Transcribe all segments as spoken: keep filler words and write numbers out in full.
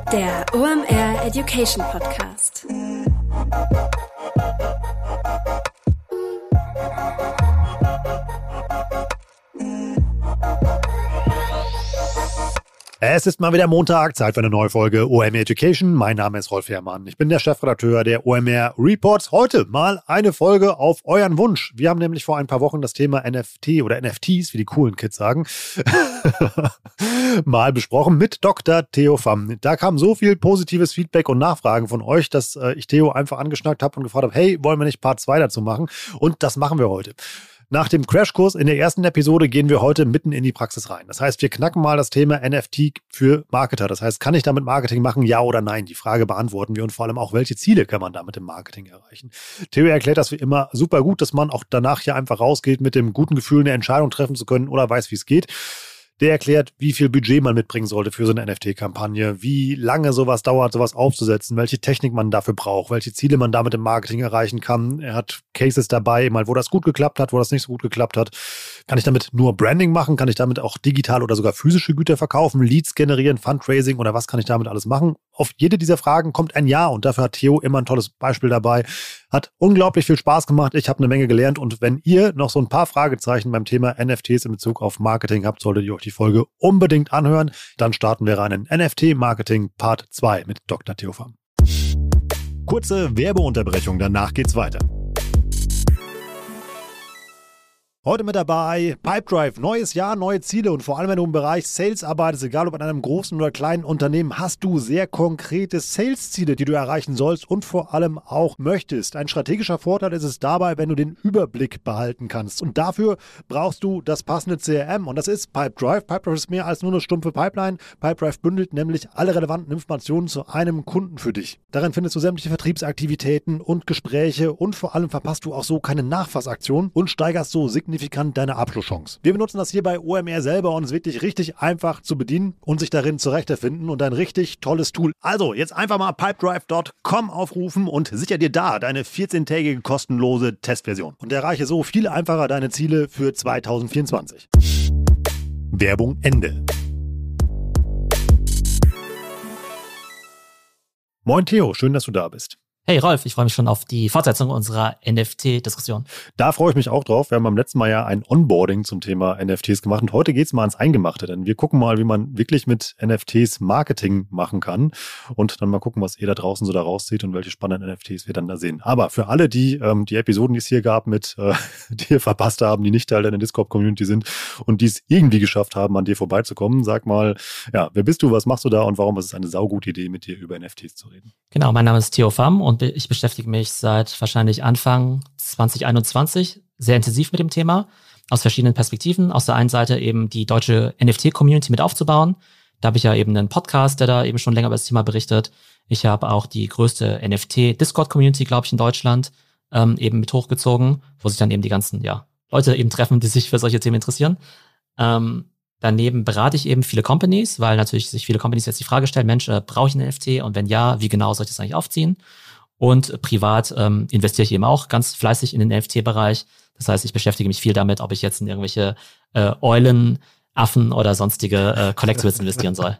Der O M R Education Podcast. Es ist mal wieder Montag, Zeit für eine neue Folge O M R Education. Mein Name ist Rolf Herrmann. Ich bin der Chefredakteur der O M R Reports. Heute mal eine Folge auf euren Wunsch. Wir haben nämlich vor ein paar Wochen das Thema N F T oder N F Ts, wie die coolen Kids sagen, mal besprochen mit Doktor Theo Pham. Da kam so viel positives Feedback und Nachfragen von euch, dass ich Theo einfach angeschnackt habe und gefragt habe, hey, wollen wir nicht Part zwei dazu machen? Und das machen wir heute. Nach dem Crashkurs in der ersten Episode gehen wir heute mitten in die Praxis rein. Das heißt, wir knacken mal das Thema N F T für Marketer. Das heißt, kann ich damit Marketing machen, ja oder nein? Die Frage beantworten wir und vor allem auch, welche Ziele kann man damit im Marketing erreichen? Theo erklärt das wie immer super gut, dass man auch danach hier einfach rausgeht mit dem guten Gefühl, eine Entscheidung treffen zu können oder weiß, wie es geht. Der erklärt, wie viel Budget man mitbringen sollte für so eine N F T-Kampagne, wie lange sowas dauert, sowas aufzusetzen, welche Technik man dafür braucht, welche Ziele man damit im Marketing erreichen kann. Er hat Cases dabei, mal wo das gut geklappt hat, wo das nicht so gut geklappt hat. Kann ich damit nur Branding machen? Kann ich damit auch digital oder sogar physische Güter verkaufen, Leads generieren, Fundraising oder was kann ich damit alles machen? Auf jede dieser Fragen kommt ein Ja und dafür hat Theo immer ein tolles Beispiel dabei. Hat unglaublich viel Spaß gemacht. Ich habe eine Menge gelernt und wenn ihr noch so ein paar Fragezeichen beim Thema N F Ts in Bezug auf Marketing habt, solltet ihr euch die Folge unbedingt anhören. Dann starten wir rein in N F T-Marketing Part zwei mit Doktor Theo Pham. Kurze Werbeunterbrechung, danach geht's weiter. Heute mit dabei Pipedrive, neues Jahr, neue Ziele und vor allem, wenn du im Bereich Sales arbeitest, egal ob in einem großen oder kleinen Unternehmen, hast du sehr konkrete Sales-Ziele, die du erreichen sollst und vor allem auch möchtest. Ein strategischer Vorteil ist es dabei, wenn du den Überblick behalten kannst und dafür brauchst du das passende C R M und das ist Pipedrive. Pipedrive ist mehr als nur eine stumpfe Pipeline. Pipedrive bündelt nämlich alle relevanten Informationen zu einem Kunden für dich. Darin findest du sämtliche Vertriebsaktivitäten und Gespräche und vor allem verpasst du auch so keine Nachfassaktion und steigerst so signifikant signifikant deine Abschlusschance. Wir benutzen das hier bei O M R selber und es ist wirklich richtig einfach zu bedienen und sich darin zurechtfinden und ein richtig tolles Tool. Also jetzt einfach mal pipedrive Punkt com aufrufen und sicher dir da deine vierzehntägige kostenlose Testversion und erreiche so viel einfacher deine Ziele für zwanzig vierundzwanzig. Werbung Ende. Moin Theo, schön, dass du da bist. Hey Rolf, ich freue mich schon auf die Fortsetzung unserer N F T-Diskussion. Da freue ich mich auch drauf. Wir haben beim letzten Mal ja ein Onboarding zum Thema N F Ts gemacht und heute geht es mal ans Eingemachte, denn wir gucken mal, wie man wirklich mit N F Ts Marketing machen kann und dann mal gucken, was ihr da draußen so da rauszieht und welche spannenden N F Ts wir dann da sehen. Aber für alle, die ähm, die Episoden, die es hier gab, mit äh, die ihr verpasst haben, die nicht Teil deiner Discord-Community sind und die es irgendwie geschafft haben, an dir vorbeizukommen, sag mal, ja, wer bist du, was machst du da und warum ist es eine saugute Idee, mit dir über N F Ts zu reden? Genau, mein Name ist Theo Pham und ich beschäftige mich seit wahrscheinlich Anfang zwanzig einundzwanzig sehr intensiv mit dem Thema, aus verschiedenen Perspektiven. Aus der einen Seite eben die deutsche N F T-Community mit aufzubauen. Da habe ich ja eben einen Podcast, der da eben schon länger über das Thema berichtet. Ich habe auch die größte N F T-Discord-Community, glaube ich, in Deutschland ähm, eben mit hochgezogen, wo sich dann eben die ganzen ja, Leute eben treffen, die sich für solche Themen interessieren. Ähm, Daneben berate ich eben viele Companies, weil natürlich sich viele Companies jetzt die Frage stellen, Mensch, äh, brauche ich einen N F T und wenn ja, wie genau soll ich das eigentlich aufziehen? Und privat ähm, investiere ich eben auch ganz fleißig in den N F T-Bereich. Das heißt, ich beschäftige mich viel damit, ob ich jetzt in irgendwelche äh, Eulen, Affen oder sonstige äh, Collectibles investieren soll.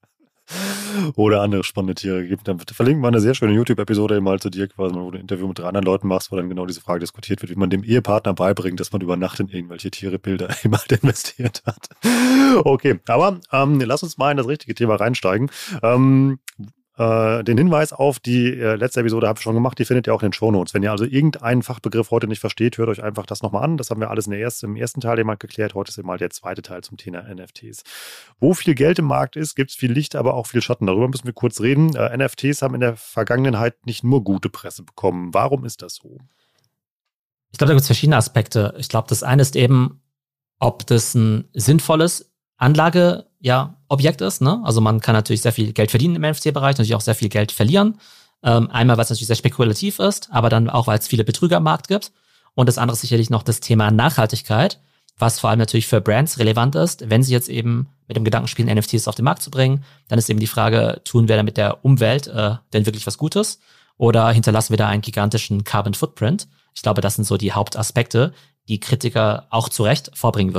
Oder andere spannende Tiere gibt. Dann verlinken wir eine sehr schöne YouTube-Episode eben mal zu dir, quasi, wo du ein Interview mit drei anderen Leuten machst, wo dann genau diese Frage diskutiert wird, wie man dem Ehepartner beibringt, dass man über Nacht in irgendwelche Tierebilder eben halt investiert hat. Okay, aber ähm, lass uns mal in das richtige Thema reinsteigen. Ähm, äh, den Hinweis auf die äh, letzte Episode habe ich schon gemacht, die findet ihr auch in den Shownotes. Wenn ihr also irgendeinen Fachbegriff heute nicht versteht, hört euch einfach das nochmal an. Das haben wir alles in der ersten, im ersten Teil eben geklärt. Heute ist eben mal der zweite Teil zum Thema N F Ts. Wo viel Geld im Markt ist, gibt es viel Licht, aber auch viel Schatten. Darüber müssen wir kurz reden. Äh, N F Ts haben in der Vergangenheit nicht nur gute Presse bekommen. Warum ist das so? Ich glaube, da gibt es verschiedene Aspekte. Ich glaube, das eine ist eben, ob das ein sinnvolles Anlage, ja, Objekt ist, ne? Also man kann natürlich sehr viel Geld verdienen im N F T-Bereich, natürlich auch sehr viel Geld verlieren. Ähm, einmal, weil es natürlich sehr spekulativ ist, aber dann auch, weil es viele Betrüger am Markt gibt. Und das andere ist sicherlich noch das Thema Nachhaltigkeit, was vor allem natürlich für Brands relevant ist. Wenn sie jetzt eben mit dem Gedanken spielen, N F Ts auf den Markt zu bringen, dann ist eben die Frage, tun wir damit der Umwelt äh, denn wirklich was Gutes oder hinterlassen wir da einen gigantischen Carbon Footprint? Ich glaube, das sind so die Hauptaspekte, die Kritiker auch zu Recht vorbringen würden.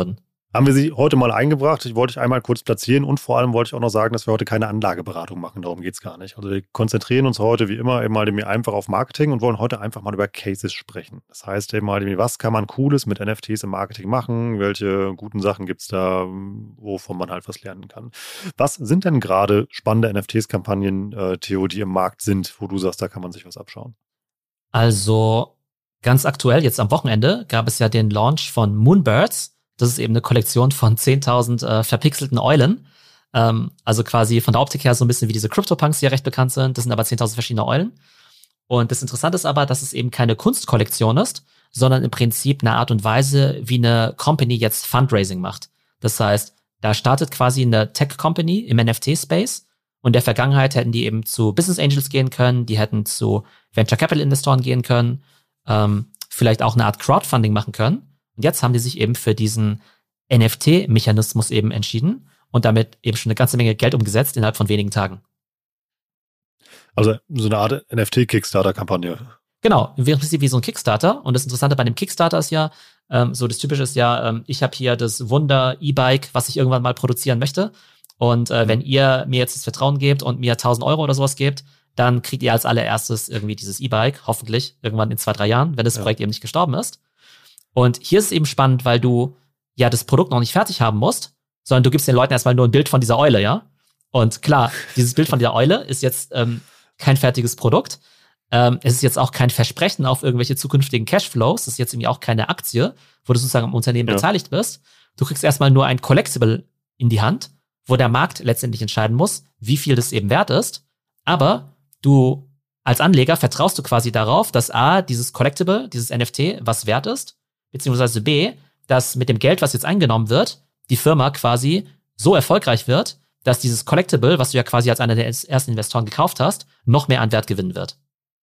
Haben wir sie heute mal eingebracht. Ich wollte ich einmal kurz platzieren und vor allem wollte ich auch noch sagen, dass wir heute keine Anlageberatung machen. Darum geht es gar nicht. Also wir konzentrieren uns heute wie immer eben mal einfach auf Marketing und wollen heute einfach mal über Cases sprechen. Das heißt eben mal, was kann man Cooles mit N F Ts im Marketing machen? Welche guten Sachen gibt es da, wovon man halt was lernen kann? Was sind denn gerade spannende N F Ts-Kampagnen, äh, Theo, die im Markt sind, wo du sagst, da kann man sich was abschauen? Also ganz aktuell, jetzt am Wochenende, gab es ja den Launch von Moonbirds. Das ist eben eine Kollektion von zehntausend äh, verpixelten Eulen. Ähm, also quasi von der Optik her so ein bisschen wie diese CryptoPunks, die ja recht bekannt sind. Das sind aber zehntausend verschiedene Eulen. Und das Interessante ist aber, dass es eben keine Kunstkollektion ist, sondern im Prinzip eine Art und Weise, wie eine Company jetzt Fundraising macht. Das heißt, da startet quasi eine Tech-Company im N F T-Space. Und in der Vergangenheit hätten die eben zu Business Angels gehen können, die hätten zu Venture Capital-Investoren gehen können, ähm, vielleicht auch eine Art Crowdfunding machen können. Und jetzt haben die sich eben für diesen N F T-Mechanismus eben entschieden und damit eben schon eine ganze Menge Geld umgesetzt innerhalb von wenigen Tagen. Also so eine Art N F T-Kickstarter-Kampagne. Genau, im Prinzip wie so ein Kickstarter. Und das Interessante bei dem Kickstarter ist ja, ähm, so das Typische ist ja, ähm, ich habe hier das Wunder-E-Bike, was ich irgendwann mal produzieren möchte. Und äh, mhm. wenn ihr mir jetzt das Vertrauen gebt und mir tausend Euro oder sowas gebt, dann kriegt ihr als allererstes irgendwie dieses E-Bike, hoffentlich irgendwann in zwei, drei Jahren, wenn das ja. Projekt eben nicht gestorben ist. Und hier ist es eben spannend, weil du ja das Produkt noch nicht fertig haben musst, sondern du gibst den Leuten erstmal nur ein Bild von dieser Eule, ja? Und klar, dieses Bild von dieser Eule ist jetzt ähm, kein fertiges Produkt. Ähm, es ist jetzt auch kein Versprechen auf irgendwelche zukünftigen Cashflows. Es ist jetzt irgendwie auch keine Aktie, wo du sozusagen am Unternehmen ja. beteiligt bist. Du kriegst erstmal nur ein Collectible in die Hand, wo der Markt letztendlich entscheiden muss, wie viel das eben wert ist. Aber du als Anleger vertraust du quasi darauf, dass A, dieses Collectible, dieses N F T, was wert ist, beziehungsweise B, dass mit dem Geld, was jetzt eingenommen wird, die Firma quasi so erfolgreich wird, dass dieses Collectible, was du ja quasi als einer der ersten Investoren gekauft hast, noch mehr an Wert gewinnen wird.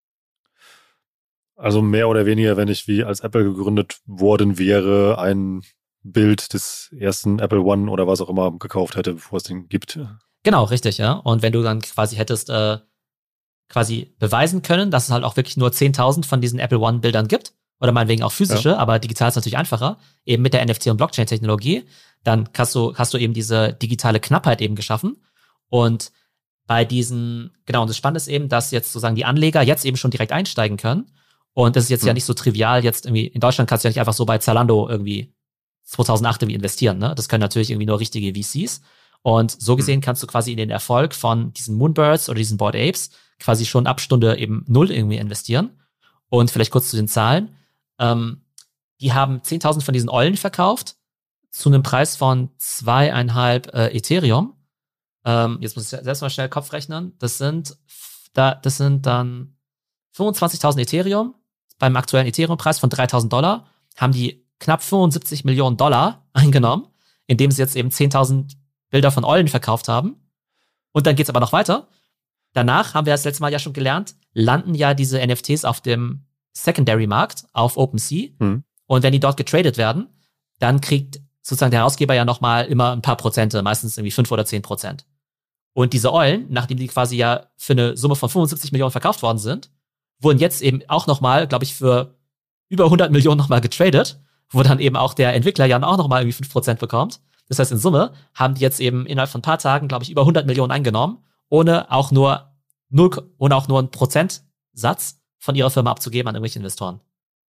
Also mehr oder weniger, wenn ich wie als Apple gegründet worden wäre, ein Bild des ersten Apple One oder was auch immer gekauft hätte, bevor es den gibt. Genau, richtig, ja. Und wenn du dann quasi hättest äh, quasi beweisen können, dass es halt auch wirklich nur zehntausend von diesen Apple One-Bildern gibt, oder meinetwegen auch physische, ja. aber digital ist natürlich einfacher, eben mit der N F T- und Blockchain-Technologie, dann hast du, hast du eben diese digitale Knappheit eben geschaffen. Und bei diesen, genau, und das Spannende ist eben, dass jetzt sozusagen die Anleger jetzt eben schon direkt einsteigen können. Und das ist jetzt hm. ja nicht so trivial, jetzt irgendwie, in Deutschland kannst du ja nicht einfach so bei Zalando irgendwie zweitausendacht irgendwie investieren, ne? Das können natürlich irgendwie nur richtige V Cs. Und so gesehen hm. kannst du quasi in den Erfolg von diesen Moonbirds oder diesen Bored Apes quasi schon ab Stunde eben null irgendwie investieren. Und vielleicht kurz zu den Zahlen. Ähm, die haben zehntausend von diesen Eulen verkauft zu einem Preis von zweieinhalb äh, Ethereum. Ähm, jetzt muss ich selbst mal schnell Kopf rechnen. Das sind, da, das sind dann fünfundzwanzigtausend Ethereum. Beim aktuellen Ethereum-Preis von dreitausend Dollar haben die knapp fünfundsiebzig Millionen Dollar eingenommen, indem sie jetzt eben zehntausend Bilder von Eulen verkauft haben. Und dann geht's aber noch weiter. Danach, haben wir das letzte Mal ja schon gelernt, landen ja diese N F Ts auf dem Secondary-Markt auf OpenSea. Hm. Und wenn die dort getradet werden, dann kriegt sozusagen der Herausgeber ja nochmal immer ein paar Prozente, meistens irgendwie fünf oder zehn Prozent. Und diese Eulen, nachdem die quasi ja für eine Summe von fünfundsiebzig Millionen verkauft worden sind, wurden jetzt eben auch nochmal, glaube ich, für über hundert Millionen nochmal getradet, wo dann eben auch der Entwickler ja auch nochmal irgendwie fünf Prozent bekommt. Das heißt, in Summe haben die jetzt eben innerhalb von ein paar Tagen, glaube ich, über hundert Millionen eingenommen, ohne auch nur null, ohne auch nur einen Prozentsatz von ihrer Firma abzugeben an irgendwelche Investoren.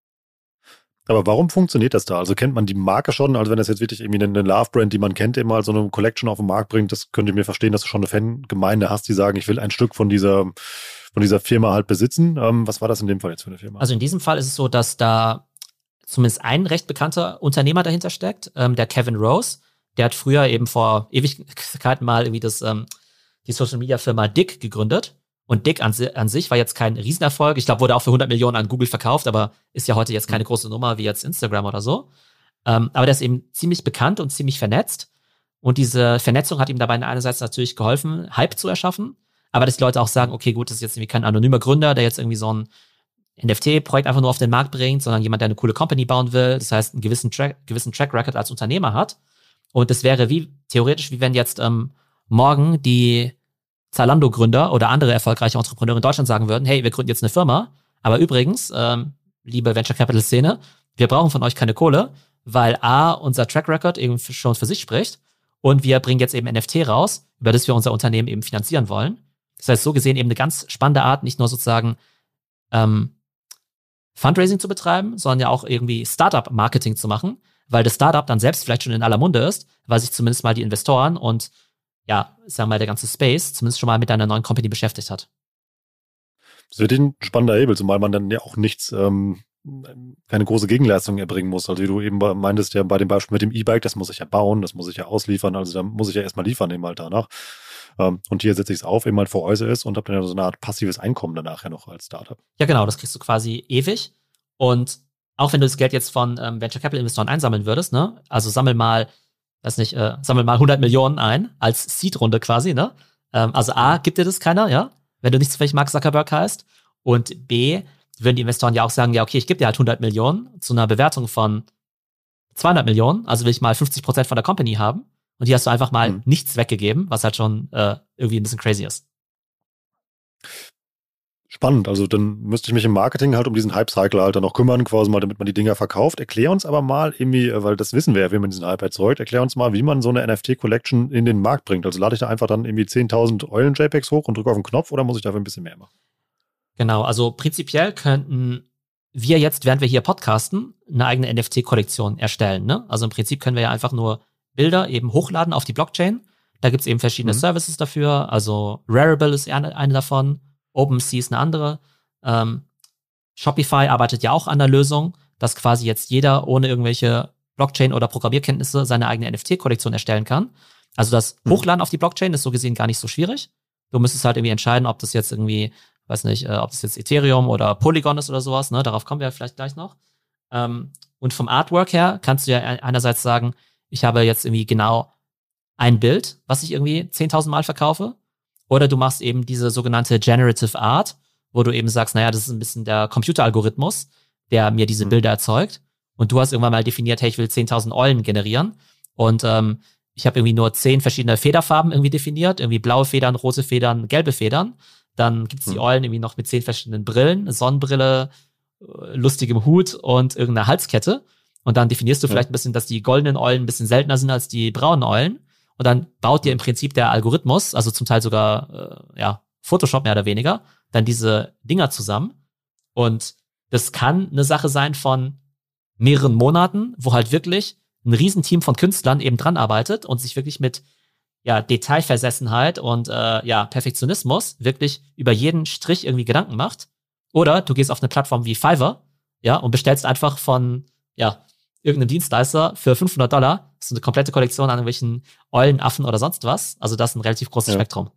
Aber warum funktioniert das da? Also kennt man die Marke schon? Also wenn das jetzt wirklich irgendwie eine Love-Brand, die man kennt, immer so eine Collection auf den Markt bringt, das könnt ihr mir verstehen, dass du schon eine Fangemeinde hast, die sagen, ich will ein Stück von dieser, von dieser Firma halt besitzen. Ähm, was war das in dem Fall jetzt für eine Firma? Also in diesem Fall ist es so, dass da zumindest ein recht bekannter Unternehmer dahinter steckt, ähm, der Kevin Rose. Der hat früher eben vor Ewigkeiten mal irgendwie das, ähm, die Social-Media-Firma Dick gegründet. Und Dick an, an sich war jetzt kein Riesenerfolg. Ich glaube, wurde auch für hundert Millionen an Google verkauft, aber ist ja heute jetzt keine große Nummer wie jetzt Instagram oder so. Ähm, aber der ist eben ziemlich bekannt und ziemlich vernetzt. Und diese Vernetzung hat ihm dabei einerseits natürlich geholfen, Hype zu erschaffen. Aber dass die Leute auch sagen, okay, gut, das ist jetzt irgendwie kein anonymer Gründer, der jetzt irgendwie so ein N F T-Projekt einfach nur auf den Markt bringt, sondern jemand, der eine coole Company bauen will. Das heißt, einen gewissen Track, gewissen Track Record als Unternehmer hat. Und das wäre wie, theoretisch, wie wenn jetzt ähm, morgen die Zalando-Gründer oder andere erfolgreiche Entrepreneure in Deutschland sagen würden, hey, wir gründen jetzt eine Firma, aber übrigens, ähm, liebe Venture-Capital-Szene, wir brauchen von euch keine Kohle, weil A, unser Track Record eben schon für sich spricht und wir bringen jetzt eben N F T raus, über das wir unser Unternehmen eben finanzieren wollen. Das heißt, so gesehen eben eine ganz spannende Art, nicht nur sozusagen ähm, Fundraising zu betreiben, sondern ja auch irgendwie Startup-Marketing zu machen, weil das Startup dann selbst vielleicht schon in aller Munde ist, weil sich zumindest mal die Investoren und ja, sagen wir mal, der ganze Space zumindest schon mal mit deiner neuen Company beschäftigt hat. Das wird ein spannender Hebel, zumal man dann ja auch nichts, ähm, keine große Gegenleistung erbringen muss. Also wie du eben meintest, ja bei dem Beispiel mit dem E-Bike, das muss ich ja bauen, das muss ich ja ausliefern, also da muss ich ja erstmal liefern eben halt danach. Ähm, und hier setze ich es auf, eben halt vor Euse ist und habe dann ja so eine Art passives Einkommen danach ja noch als Startup. Ja genau, das kriegst du quasi ewig und auch wenn du das Geld jetzt von ähm, Venture Capital Investoren einsammeln würdest, ne, also sammel mal, weiß nicht, äh, sammel mal hundert Millionen ein als Seed-Runde quasi, ne, ähm, also A, gibt dir das keiner, ja, wenn du nicht zufällig Mark Zuckerberg heißt und B, würden die Investoren ja auch sagen, ja okay, ich gebe dir halt hundert Millionen zu einer Bewertung von zweihundert Millionen, also will ich mal fünfzig Prozent von der Company haben und hier hast du einfach mal mhm. nichts weggegeben, was halt schon äh, irgendwie ein bisschen crazy ist. Spannend, also dann müsste ich mich im Marketing halt um diesen Hype-Cycle halt dann noch kümmern, quasi mal, damit man die Dinger verkauft. Erklär uns aber mal irgendwie, weil das wissen wir ja, wie man diesen Hype erzeugt, erklär uns mal, wie man so eine N F T-Collection in den Markt bringt. Also lade ich da einfach dann irgendwie zehntausend Eulen-JPEGs hoch und drücke auf den Knopf oder muss ich dafür ein bisschen mehr machen? Genau, also prinzipiell könnten wir jetzt, während wir hier podcasten, eine eigene N F T-Kollektion erstellen. Ne? Also im Prinzip können wir ja einfach nur Bilder eben hochladen auf die Blockchain. Da gibt es eben verschiedene mhm. Services dafür. Also Rarible ist eine, eine davon, OpenSea ist eine andere. Ähm, Shopify arbeitet ja auch an der Lösung, dass quasi jetzt jeder ohne irgendwelche Blockchain- oder Programmierkenntnisse seine eigene N F T-Kollektion erstellen kann. Also das mhm. Hochladen auf die Blockchain ist so gesehen gar nicht so schwierig. Du müsstest halt irgendwie entscheiden, ob das jetzt irgendwie, weiß nicht, äh, ob das jetzt Ethereum oder Polygon ist oder sowas. Ne? Darauf kommen wir vielleicht gleich noch. Ähm, und vom Artwork her kannst du ja einerseits sagen, ich habe jetzt irgendwie genau ein Bild, was ich irgendwie zehntausend Mal verkaufe. Oder du machst eben diese sogenannte Generative Art, wo du eben sagst, naja, das ist ein bisschen der Computeralgorithmus, der mir diese mhm. Bilder erzeugt. Und du hast irgendwann mal definiert, hey, ich will zehntausend Eulen generieren. Und ähm, ich habe irgendwie nur zehn verschiedene Federfarben irgendwie definiert. Irgendwie blaue Federn, rote Federn, gelbe Federn. Dann gibt's die mhm. Eulen irgendwie noch mit zehn verschiedenen Brillen, Sonnenbrille, lustigem Hut und irgendeiner Halskette. Und dann definierst du ja. vielleicht ein bisschen, dass die goldenen Eulen ein bisschen seltener sind als die braunen Eulen. Und dann baut dir im Prinzip der Algorithmus, also zum Teil sogar äh, ja Photoshop mehr oder weniger, dann diese Dinger zusammen. Und das kann eine Sache sein von mehreren Monaten, wo halt wirklich ein Riesenteam von Künstlern eben dran arbeitet und sich wirklich mit ja Detailversessenheit und äh, ja Perfektionismus wirklich über jeden Strich irgendwie Gedanken macht. Oder du gehst auf eine Plattform wie Fiverr, ja, und bestellst einfach von ja irgendeinem Dienstleister für fünfhundert Dollar so eine komplette Kollektion an irgendwelchen Eulen, Affen oder sonst was. Also das ist ein relativ großes ja. Spektrum.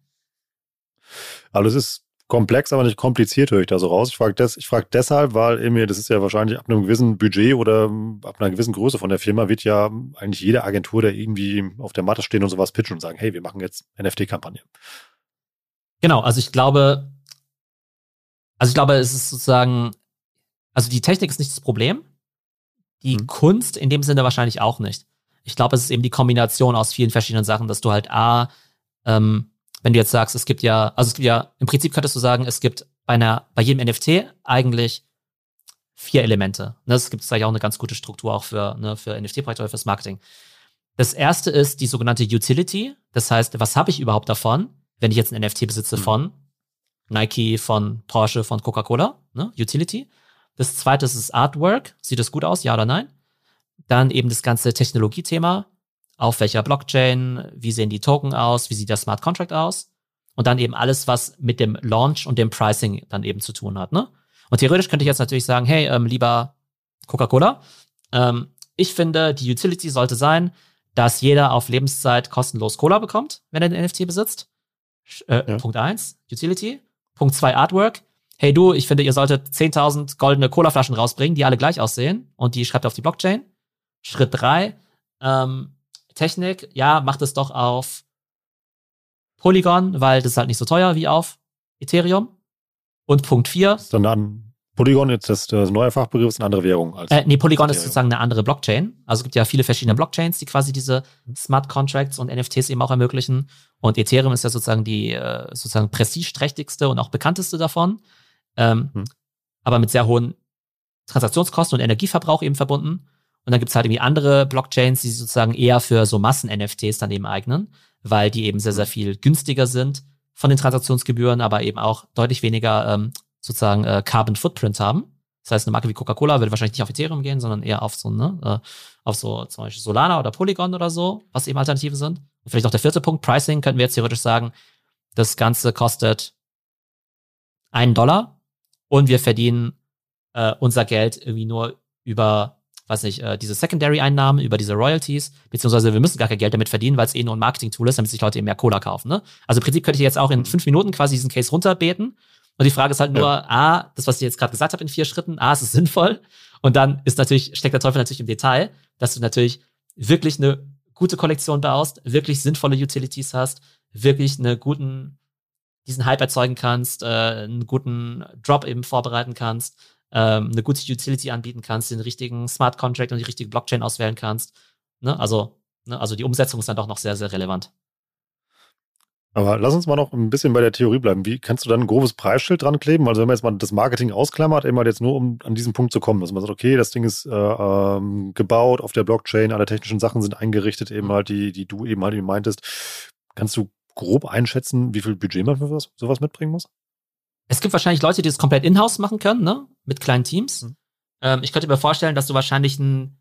Aber das ist komplex, aber nicht kompliziert, höre ich da so raus. Ich frage des, ich frag deshalb, weil eben, das ist ja wahrscheinlich ab einem gewissen Budget oder ab einer gewissen Größe von der Firma wird ja eigentlich jede Agentur, der irgendwie auf der Matte stehen und sowas pitchen und sagen, hey, wir machen jetzt N F T-Kampagne. Genau, also ich glaube, also ich glaube, es ist sozusagen, also die Technik ist nicht das Problem. Die hm. Kunst in dem Sinne wahrscheinlich auch nicht. Ich glaube, es ist eben die Kombination aus vielen verschiedenen Sachen, dass du halt A, ähm, wenn du jetzt sagst, es gibt ja, also es gibt ja, im Prinzip könntest du sagen, es gibt bei einer, bei jedem N F T eigentlich vier Elemente. Ne, es gibt vielleicht auch eine ganz gute Struktur auch für, ne, für N F T-Projekte oder fürs Marketing. Das erste ist die sogenannte Utility. Das heißt, was habe ich überhaupt davon, wenn ich jetzt ein N F T besitze hm. von Nike, von Porsche, von Coca-Cola, ne? Utility. Das zweite ist das Artwork. Sieht das gut aus, ja oder nein? Dann eben das ganze Technologiethema. Auf welcher Blockchain? Wie sehen die Token aus? Wie sieht der Smart Contract aus? Und dann eben alles, was mit dem Launch und dem Pricing dann eben zu tun hat, ne? Und theoretisch könnte ich jetzt natürlich sagen, hey, ähm, lieber Coca-Cola, ähm, ich finde, die Utility sollte sein, dass jeder auf Lebenszeit kostenlos Cola bekommt, wenn er den N F T besitzt. Äh, ja. Punkt eins, Utility. Punkt zwei, Artwork. Hey du, ich finde, ihr solltet zehntausend goldene Cola-Flaschen rausbringen, die alle gleich aussehen und die schreibt ihr auf die Blockchain. Schritt drei, ähm, Technik, ja, macht es doch auf Polygon, weil das ist halt nicht so teuer wie auf Ethereum. Und Punkt vier. Dann an Polygon, jetzt das, das neue Fachbegriff, ist eine andere Währung als äh, Nee, Polygon Ethereum. Ist sozusagen eine andere Blockchain. Also es gibt ja viele verschiedene Blockchains, die quasi diese Smart Contracts und N F Ts eben auch ermöglichen. Und Ethereum ist ja sozusagen die äh, sozusagen prestigeträchtigste und auch bekannteste davon. Ähm, hm. Aber mit sehr hohen Transaktionskosten und Energieverbrauch eben verbunden. Und dann gibt's halt irgendwie andere Blockchains, die sich sozusagen eher für so Massen-N F Ts dann eben eignen, weil die eben sehr, sehr viel günstiger sind von den Transaktionsgebühren, aber eben auch deutlich weniger ähm, sozusagen äh, Carbon Footprint haben. Das heißt, eine Marke wie Coca-Cola würde wahrscheinlich nicht auf Ethereum gehen, sondern eher auf so, ne, äh, auf so zum Beispiel Solana oder Polygon oder so, was eben Alternativen sind. Und vielleicht noch der vierte Punkt, Pricing, könnten wir jetzt theoretisch sagen, das Ganze kostet einen Dollar und wir verdienen äh, unser Geld irgendwie nur über, weiß nicht, äh, diese Secondary-Einnahmen, über diese Royalties, beziehungsweise wir müssen gar kein Geld damit verdienen, weil es eh nur ein Marketing-Tool ist, damit sich Leute eben mehr Cola kaufen. Ne? Also im Prinzip könnte ich jetzt auch in fünf Minuten quasi diesen Case runterbeten. Und die Frage ist halt nur, ja. A, das, was ich jetzt gerade gesagt habe in vier Schritten, A, ist es sinnvoll? Und dann ist natürlich, steckt der Teufel natürlich im Detail, dass du natürlich wirklich eine gute Kollektion baust, wirklich sinnvolle Utilities hast, wirklich eine guten, diesen Hype erzeugen kannst, äh, einen guten Drop eben vorbereiten kannst, ähm, eine gute Utility anbieten kannst, den richtigen Smart Contract und die richtige Blockchain auswählen kannst. Ne? Also, ne? Also die Umsetzung ist dann doch noch sehr, sehr relevant. Aber lass uns mal noch ein bisschen bei der Theorie bleiben. Wie kannst du dann ein grobes Preisschild dran kleben? Also wenn man jetzt mal das Marketing ausklammert, eben halt jetzt nur, um an diesen Punkt zu kommen, dass man sagt, okay, das Ding ist äh, ähm, gebaut auf der Blockchain, alle technischen Sachen sind eingerichtet, eben halt, die, die du eben halt eben meintest. Kannst du grob einschätzen, wie viel Budget man für sowas, sowas mitbringen muss? Es gibt wahrscheinlich Leute, die das komplett in-house machen können, ne? Mit kleinen Teams. Mhm. Ähm, ich könnte mir vorstellen, dass du wahrscheinlich ein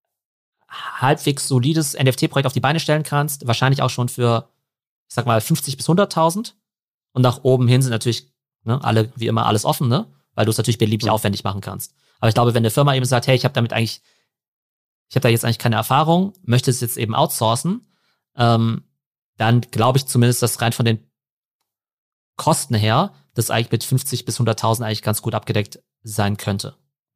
halbwegs solides N F T-Projekt auf die Beine stellen kannst. Wahrscheinlich auch schon für, ich sag mal, fünfzig bis hunderttausend. Und nach oben hin sind natürlich, ne, alle, wie immer, alles offen, ne? Weil du es natürlich beliebig mhm. aufwendig machen kannst. Aber ich glaube, wenn eine Firma eben sagt, hey, ich habe damit eigentlich, ich habe da jetzt eigentlich keine Erfahrung, möchte es jetzt eben outsourcen, ähm, dann glaube ich zumindest, dass rein von den Kosten her, das eigentlich mit fünfzig bis hunderttausend eigentlich ganz gut abgedeckt sein könnte.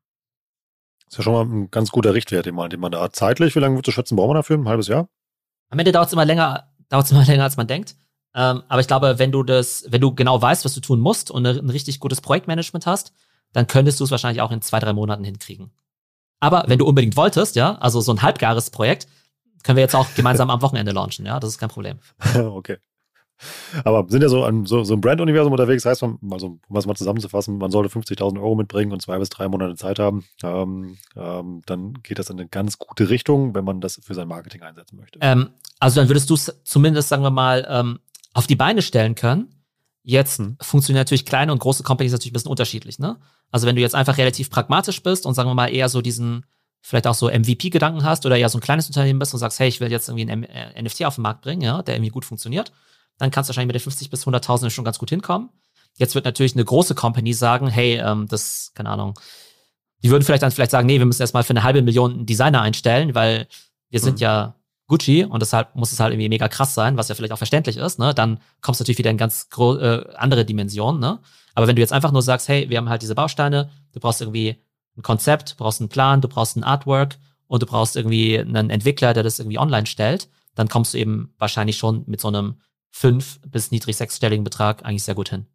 Das ist ja schon mal ein ganz guter Richtwert, den man, den man da hat. Zeitlich, wie lange würdest du schätzen, braucht man dafür? Ein halbes Jahr? Am Ende dauert es immer länger, dauert es immer länger, als man denkt. Ähm, aber ich glaube, wenn du das, wenn du genau weißt, was du tun musst und ein richtig gutes Projektmanagement hast, dann könntest du es wahrscheinlich auch in zwei, drei Monaten hinkriegen. Aber wenn du unbedingt wolltest, ja, also so ein halbgares Projekt, können wir jetzt auch gemeinsam am Wochenende launchen, ja, das ist kein Problem. Okay. Aber sind ja so ein, so, so ein Brand-Universum unterwegs, heißt man, also um was mal zusammenzufassen, man sollte fünfzigtausend Euro mitbringen und zwei bis drei Monate Zeit haben, ähm, ähm, dann geht das in eine ganz gute Richtung, wenn man das für sein Marketing einsetzen möchte. Ähm, also dann würdest du es zumindest, sagen wir mal, ähm, auf die Beine stellen können. Jetzt hm. funktionieren natürlich kleine und große Companies natürlich ein bisschen unterschiedlich, ne? Also wenn du jetzt einfach relativ pragmatisch bist und sagen wir mal eher so diesen, vielleicht auch so M V P-Gedanken hast oder eher so ein kleines Unternehmen bist und sagst, hey, ich will jetzt irgendwie ein N F T auf den Markt bringen, ja, der irgendwie gut funktioniert, dann kannst du wahrscheinlich mit den fünfzig bis hunderttausend schon ganz gut hinkommen. Jetzt wird natürlich eine große Company sagen, hey, ähm, das, keine Ahnung, die würden vielleicht dann vielleicht sagen, nee, wir müssen erstmal für eine halbe Million einen Designer einstellen, weil wir sind mhm. ja Gucci und deshalb muss es halt irgendwie mega krass sein, was ja vielleicht auch verständlich ist, ne? Dann kommst du natürlich wieder in ganz gro- äh, andere Dimensionen, ne? Aber wenn du jetzt einfach nur sagst, hey, wir haben halt diese Bausteine, du brauchst irgendwie ein Konzept, du brauchst einen Plan, du brauchst ein Artwork und du brauchst irgendwie einen Entwickler, der das irgendwie online stellt, dann kommst du eben wahrscheinlich schon mit so einem fünf- bis niedrig sechsstelligen Betrag eigentlich sehr gut hin.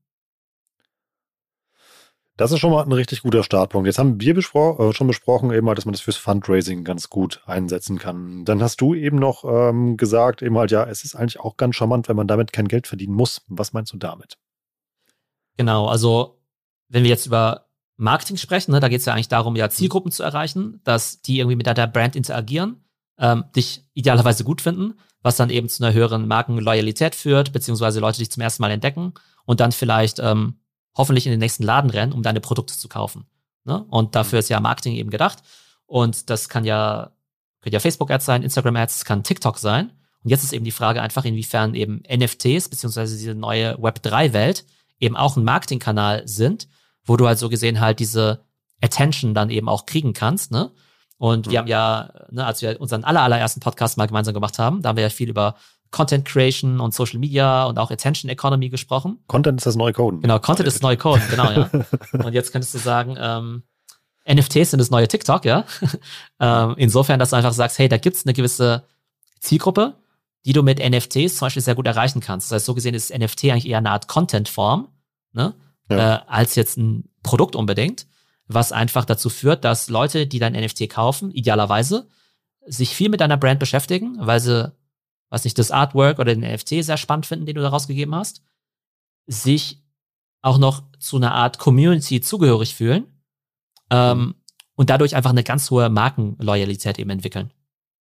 Das ist schon mal ein richtig guter Startpunkt. Jetzt haben wir bespro- äh, schon besprochen, eben halt, dass man das fürs Fundraising ganz gut einsetzen kann. Dann hast du eben noch ähm, gesagt, eben halt, ja, es ist eigentlich auch ganz charmant, wenn man damit kein Geld verdienen muss. Was meinst du damit? Genau, also wenn wir jetzt über Marketing sprechen, ne, da geht es ja eigentlich darum, ja Zielgruppen zu erreichen, dass die irgendwie mit deiner Brand interagieren, ähm, dich idealerweise gut finden, was dann eben zu einer höheren Markenloyalität führt, beziehungsweise Leute dich zum ersten Mal entdecken und dann vielleicht ähm, hoffentlich in den nächsten Laden rennen, um deine Produkte zu kaufen. Ne? Und dafür ist ja Marketing eben gedacht. Und das kann ja, kann ja Facebook-Ads sein, Instagram-Ads, kann TikTok sein. Und jetzt ist eben die Frage einfach, inwiefern eben N F Ts, beziehungsweise diese neue Web drei Welt eben auch ein Marketingkanal sind, wo du halt so gesehen halt diese Attention dann eben auch kriegen kannst, ne? Und mhm. wir haben ja, ne, als wir unseren aller, allerersten Podcast mal gemeinsam gemacht haben, da haben wir ja viel über Content Creation und Social Media und auch Attention Economy gesprochen. Content ist das neue Coden. Genau, Content ist das neue Coden, genau, ja. Und jetzt könntest du sagen, ähm, N F Ts sind das neue TikTok, ja. ähm, insofern, dass du einfach sagst, hey, da gibt's eine gewisse Zielgruppe, die du mit N F Ts zum Beispiel sehr gut erreichen kannst. Das heißt, so gesehen ist N F T eigentlich eher eine Art Content-Form, ne, ja. äh, als jetzt ein Produkt unbedingt, was einfach dazu führt, dass Leute, die dein N F T kaufen, idealerweise sich viel mit deiner Brand beschäftigen, weil sie, weiß nicht, das Artwork oder den N F T sehr spannend finden, den du da rausgegeben hast, sich auch noch zu einer Art Community zugehörig fühlen, ähm, und dadurch einfach eine ganz hohe Markenloyalität eben entwickeln.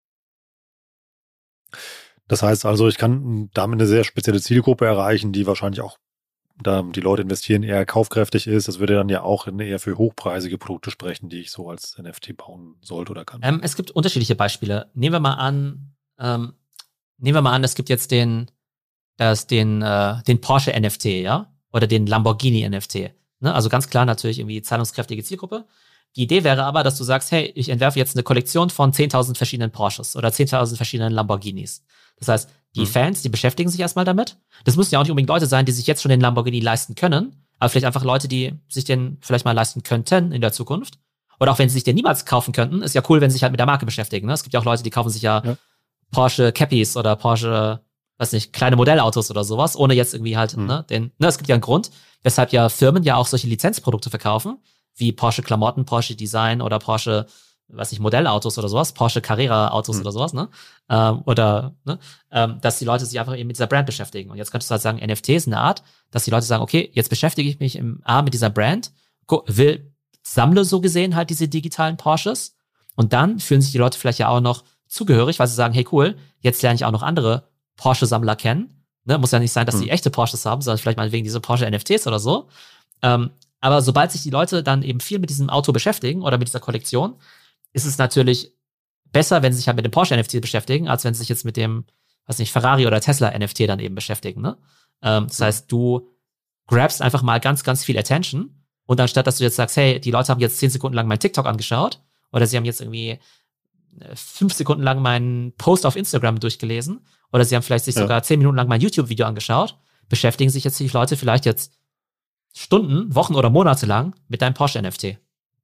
Das heißt also, ich kann damit eine sehr spezielle Zielgruppe erreichen, die wahrscheinlich auch, da die Leute investieren, eher kaufkräftig ist. Das würde dann ja auch eher für hochpreisige Produkte sprechen, die ich so als N F T bauen sollte oder kann. Ähm, es gibt unterschiedliche Beispiele. Nehmen wir mal an, ähm, nehmen wir mal an, es gibt jetzt den, das, den, äh, den Porsche N F T, ja? Oder den Lamborghini N F T. Ne? Also ganz klar natürlich irgendwie zahlungskräftige Zielgruppe. Die Idee wäre aber, dass du sagst, hey, ich entwerfe jetzt eine Kollektion von zehntausend verschiedenen Porsches oder zehntausend verschiedenen Lamborghinis. Das heißt, die mhm. Fans, die beschäftigen sich erstmal damit. Das müssen ja auch nicht unbedingt Leute sein, die sich jetzt schon den Lamborghini leisten können, aber vielleicht einfach Leute, die sich den vielleicht mal leisten könnten in der Zukunft. Oder auch wenn sie sich den niemals kaufen könnten, ist ja cool, wenn sie sich halt mit der Marke beschäftigen. Ne? Es gibt ja auch Leute, die kaufen sich ja, ja. Porsche Cappies oder Porsche, weiß nicht, kleine Modellautos oder sowas, ohne jetzt irgendwie halt, mhm. ne, den, ne, es gibt ja einen Grund, weshalb ja Firmen ja auch solche Lizenzprodukte verkaufen, wie Porsche Klamotten, Porsche Design oder Porsche, weiß nicht, Modellautos oder sowas, Porsche Carrera Autos mhm. oder sowas, ne, ähm, oder, ne, ähm, dass die Leute sich einfach eben mit dieser Brand beschäftigen. Und jetzt könntest du halt sagen, N F T ist eine Art, dass die Leute sagen, okay, jetzt beschäftige ich mich im A mit dieser Brand, will, sammle so gesehen halt diese digitalen Porsches und dann fühlen sich die Leute vielleicht ja auch noch zugehörig, weil sie sagen, hey cool, jetzt lerne ich auch noch andere Porsche-Sammler kennen. Ne? Muss ja nicht sein, dass mhm. die echte Porsches haben, sondern vielleicht mal wegen dieser Porsche-N F Ts oder so. Ähm, aber sobald sich die Leute dann eben viel mit diesem Auto beschäftigen oder mit dieser Kollektion, ist es natürlich besser, wenn sie sich halt mit dem Porsche-N F T beschäftigen, als wenn sie sich jetzt mit dem, weiß nicht, Ferrari oder Tesla-N F T dann eben beschäftigen. Ne? Ähm, das mhm. heißt, du grabst einfach mal ganz, ganz viel Attention und anstatt, dass du jetzt sagst, hey, die Leute haben jetzt zehn Sekunden lang mein TikTok angeschaut oder sie haben jetzt irgendwie fünf Sekunden lang meinen Post auf Instagram durchgelesen oder sie haben vielleicht sich ja. sogar zehn Minuten lang mein YouTube-Video angeschaut, beschäftigen sich jetzt die Leute vielleicht jetzt Stunden, Wochen oder Monate lang mit deinem Porsche-N F T.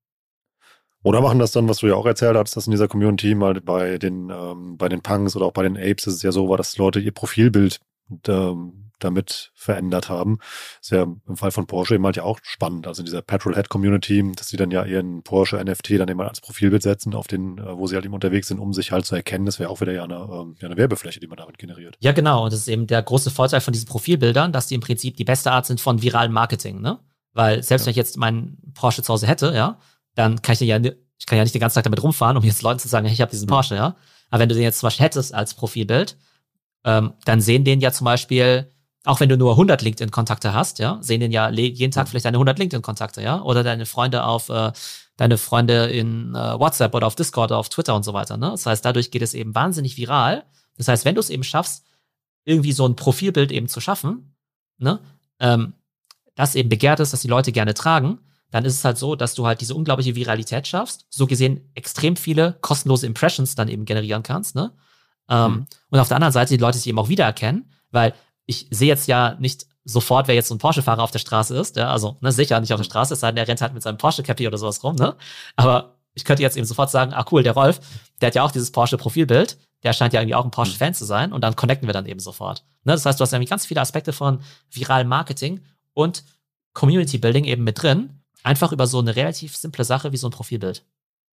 Oder machen das dann, was du ja auch erzählt hast, dass in dieser Community mal bei den, ähm, bei den Punks oder auch bei den Apes ist es ja so war, dass Leute ihr Profilbild ähm, damit verändert haben. Ist ja im Fall von Porsche eben halt ja auch spannend. Also in dieser Petrolhead-Community, dass sie dann ja ihren Porsche-N F T dann eben als Profilbild setzen, auf den, wo sie halt eben unterwegs sind, um sich halt zu erkennen. Das wäre auch wieder ja eine, ähm, ja eine Werbefläche, die man damit generiert. Ja, genau. Und das ist eben der große Vorteil von diesen Profilbildern, dass die im Prinzip die beste Art sind von viralem Marketing, ne? Weil selbst ja. wenn ich jetzt meinen Porsche zu Hause hätte, ja, dann kann ich ja, ich kann ja nicht den ganzen Tag damit rumfahren, um jetzt Leuten zu sagen, hey, ich habe diesen Porsche, ja. Aber wenn du den jetzt zum Beispiel hättest als Profilbild, ähm, dann sehen den ja zum Beispiel, auch wenn du nur hundert LinkedIn-Kontakte hast, ja, sehen den ja jeden Tag vielleicht deine hundert LinkedIn-Kontakte, ja, oder deine Freunde auf, äh, deine Freunde in äh, WhatsApp oder auf Discord oder auf Twitter und so weiter, ne? Das heißt, dadurch geht es eben wahnsinnig viral. Das heißt, wenn du es eben schaffst, irgendwie so ein Profilbild eben zu schaffen, ne, ähm, das eben begehrt ist, dass die Leute gerne tragen, dann ist es halt so, dass du halt diese unglaubliche Viralität schaffst, so gesehen extrem viele kostenlose Impressions dann eben generieren kannst, ne? Ähm, mhm. Und auf der anderen Seite die Leute sich eben auch wiedererkennen, weil ich sehe jetzt ja nicht sofort, wer jetzt so ein Porsche-Fahrer auf der Straße ist, ja, also, ne, sicher nicht auf der Straße, es sei denn, der rennt halt mit seinem Porsche-Cappy oder sowas rum, ne, aber ich könnte jetzt eben sofort sagen, ah, cool, der Rolf, der hat ja auch dieses Porsche-Profilbild, der scheint ja irgendwie auch ein Porsche-Fan zu sein und dann connecten wir dann eben sofort, ne, das heißt, du hast irgendwie ganz viele Aspekte von viralem Marketing und Community-Building eben mit drin, einfach über so eine relativ simple Sache wie so ein Profilbild.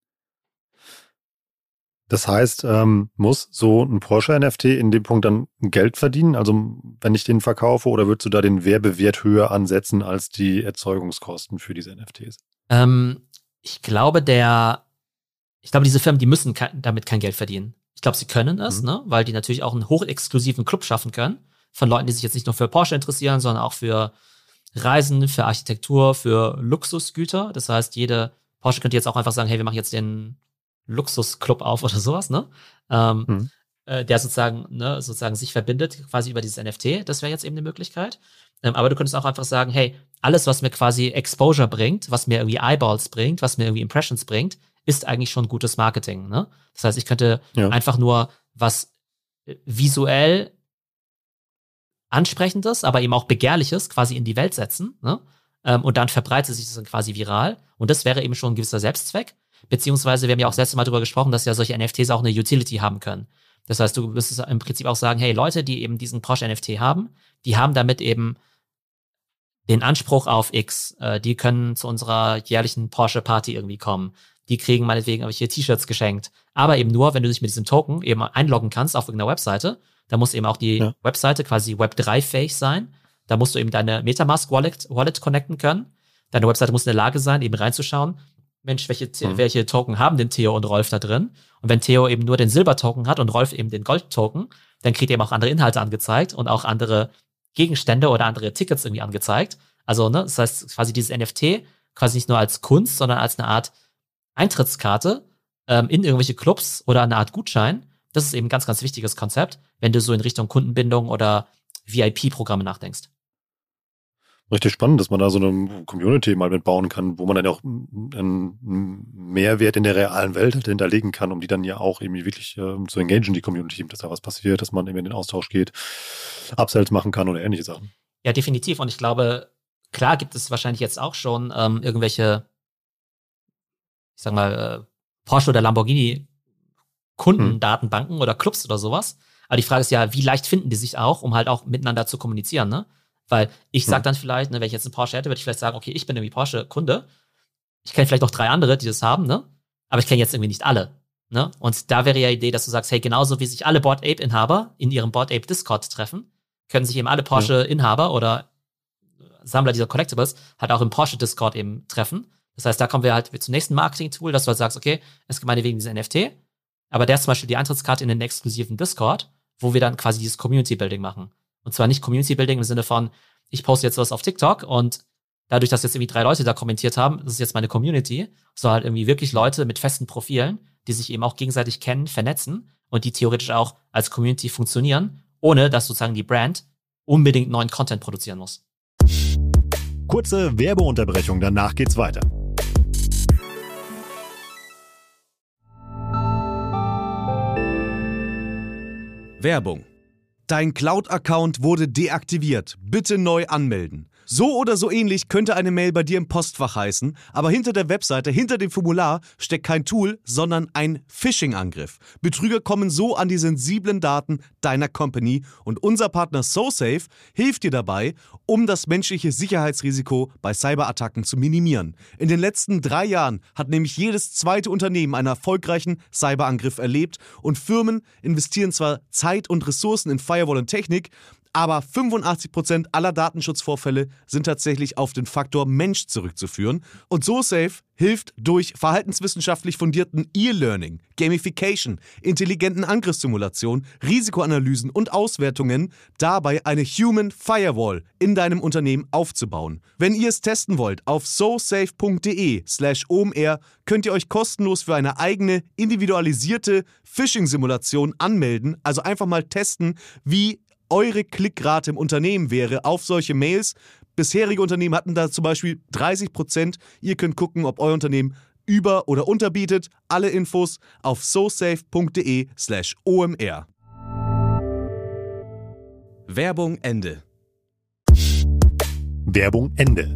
Das heißt, ähm, muss so ein Porsche-N F T in dem Punkt dann Geld verdienen? Also wenn ich den verkaufe, oder würdest du da den Werbewert höher ansetzen als die Erzeugungskosten für diese N F Ts? Ähm, ich glaube, der, ich glaube, diese Firmen, die müssen ke- damit kein Geld verdienen. Ich glaube, sie können es, mhm. ne, weil die natürlich auch einen hochexklusiven Club schaffen können von Leuten, die sich jetzt nicht nur für Porsche interessieren, sondern auch für Reisen, für Architektur, für Luxusgüter. Das heißt, jede Porsche könnte jetzt auch einfach sagen, hey, wir machen jetzt den Luxusclub auf oder sowas, ne? Ähm, mhm. äh, der sozusagen, ne, sozusagen sich verbindet, quasi über dieses N F T. Das wäre jetzt eben eine Möglichkeit. Ähm, aber du könntest auch einfach sagen, hey, alles, was mir quasi Exposure bringt, was mir irgendwie Eyeballs bringt, was mir irgendwie Impressions bringt, ist eigentlich schon gutes Marketing, ne? Das heißt, ich könnte ja. einfach nur was visuell Ansprechendes, aber eben auch Begehrliches quasi in die Welt setzen, ne? Ähm, und dann verbreitet sich das dann quasi viral. Und das wäre eben schon ein gewisser Selbstzweck. Beziehungsweise, wir haben ja auch das letzte Mal darüber gesprochen, dass ja solche N F Ts auch eine Utility haben können. Das heißt, du müsstest im Prinzip auch sagen, hey, Leute, die eben diesen Porsche-N F T haben, die haben damit eben den Anspruch auf X. Äh, die können zu unserer jährlichen Porsche-Party irgendwie kommen. Die kriegen meinetwegen irgendwelche T-Shirts geschenkt. Aber eben nur, wenn du dich mit diesem Token eben einloggen kannst auf irgendeiner Webseite. Da muss eben auch die ja. Webseite quasi Web drei fähig sein. Da musst du eben deine Metamask-Wallet Wallet connecten können. Deine Webseite muss in der Lage sein, eben reinzuschauen, Mensch, welche, Mhm. welche Token haben denn Theo und Rolf da drin? Und wenn Theo eben nur den Silber-Token hat und Rolf eben den Gold-Token, dann kriegt er eben auch andere Inhalte angezeigt und auch andere Gegenstände oder andere Tickets irgendwie angezeigt. Also, ne, das heißt quasi dieses N F T quasi nicht nur als Kunst, sondern als eine Art Eintrittskarte ähm, in irgendwelche Clubs oder eine Art Gutschein. Das ist eben ein ganz, ganz wichtiges Konzept, wenn du so in Richtung Kundenbindung oder V I P-Programme nachdenkst. Richtig spannend, dass man da so eine Community mal mitbauen kann, wo man dann auch einen Mehrwert in der realen Welt hinterlegen kann, um die dann ja auch irgendwie wirklich äh, zu engagieren, die Community, dass da was passiert, dass man eben in den Austausch geht, Upsells machen kann oder ähnliche Sachen. Ja, definitiv. Und ich glaube, klar gibt es wahrscheinlich jetzt auch schon ähm, irgendwelche, ich sag mal, äh, Porsche oder Lamborghini Kundendatenbanken hm. oder Clubs oder sowas. Aber die Frage ist ja, wie leicht finden die sich auch, um halt auch miteinander zu kommunizieren, ne? Weil ich sag dann vielleicht, ne, wenn ich jetzt einen Porsche hätte, würde ich vielleicht sagen, okay, ich bin irgendwie Porsche-Kunde. Ich kenne vielleicht noch drei andere, die das haben, ne? Aber ich kenne jetzt irgendwie nicht alle, ne? Und da wäre ja die Idee, dass du sagst, hey, genauso wie sich alle Bored Ape-Inhaber in ihrem Bored Ape Discord treffen, können sich eben alle Porsche-Inhaber oder Sammler dieser Collectibles halt auch im Porsche Discord eben treffen. Das heißt, da kommen wir halt zum nächsten Marketing-Tool, dass du halt sagst, okay, es gibt meinetwegen diese N F T, aber der ist zum Beispiel die Eintrittskarte in den exklusiven Discord, wo wir dann quasi dieses Community-Building machen. Und zwar nicht Community-Building im Sinne von, ich poste jetzt was auf TikTok und dadurch, dass jetzt irgendwie drei Leute da kommentiert haben, das ist jetzt meine Community, sondern halt irgendwie wirklich Leute mit festen Profilen, die sich eben auch gegenseitig kennen, vernetzen und die theoretisch auch als Community funktionieren, ohne dass sozusagen die Brand unbedingt neuen Content produzieren muss. Kurze Werbeunterbrechung, danach geht's weiter. Werbung. Dein Cloud-Account wurde deaktiviert. Bitte neu anmelden. So oder so ähnlich könnte eine Mail bei dir im Postfach heißen, aber hinter der Webseite, hinter dem Formular steckt kein Tool, sondern ein Phishing-Angriff. Betrüger kommen so an die sensiblen Daten deiner Company und unser Partner SoSafe hilft dir dabei, um das menschliche Sicherheitsrisiko bei Cyberattacken zu minimieren. In den letzten drei Jahren hat nämlich jedes zweite Unternehmen einen erfolgreichen Cyberangriff erlebt und Firmen investieren zwar Zeit und Ressourcen in Firewall und Technik, aber fünfundachtzig Prozent aller Datenschutzvorfälle sind tatsächlich auf den Faktor Mensch zurückzuführen. Und SoSafe hilft durch verhaltenswissenschaftlich fundierten E-Learning, Gamification, intelligenten Angriffssimulationen, Risikoanalysen und Auswertungen dabei eine Human Firewall in deinem Unternehmen aufzubauen. Wenn ihr es testen wollt, auf sosafe.de slash omr könnt ihr euch kostenlos für eine eigene individualisierte Phishing-Simulation anmelden. Also einfach mal testen, wie eure Klickrate im Unternehmen wäre auf solche Mails. Bisherige Unternehmen hatten da zum Beispiel dreißig Prozent. Ihr könnt gucken, ob euer Unternehmen über- oder unterbietet. Alle Infos auf sosafe.de slash omr. Werbung Ende. Werbung Ende.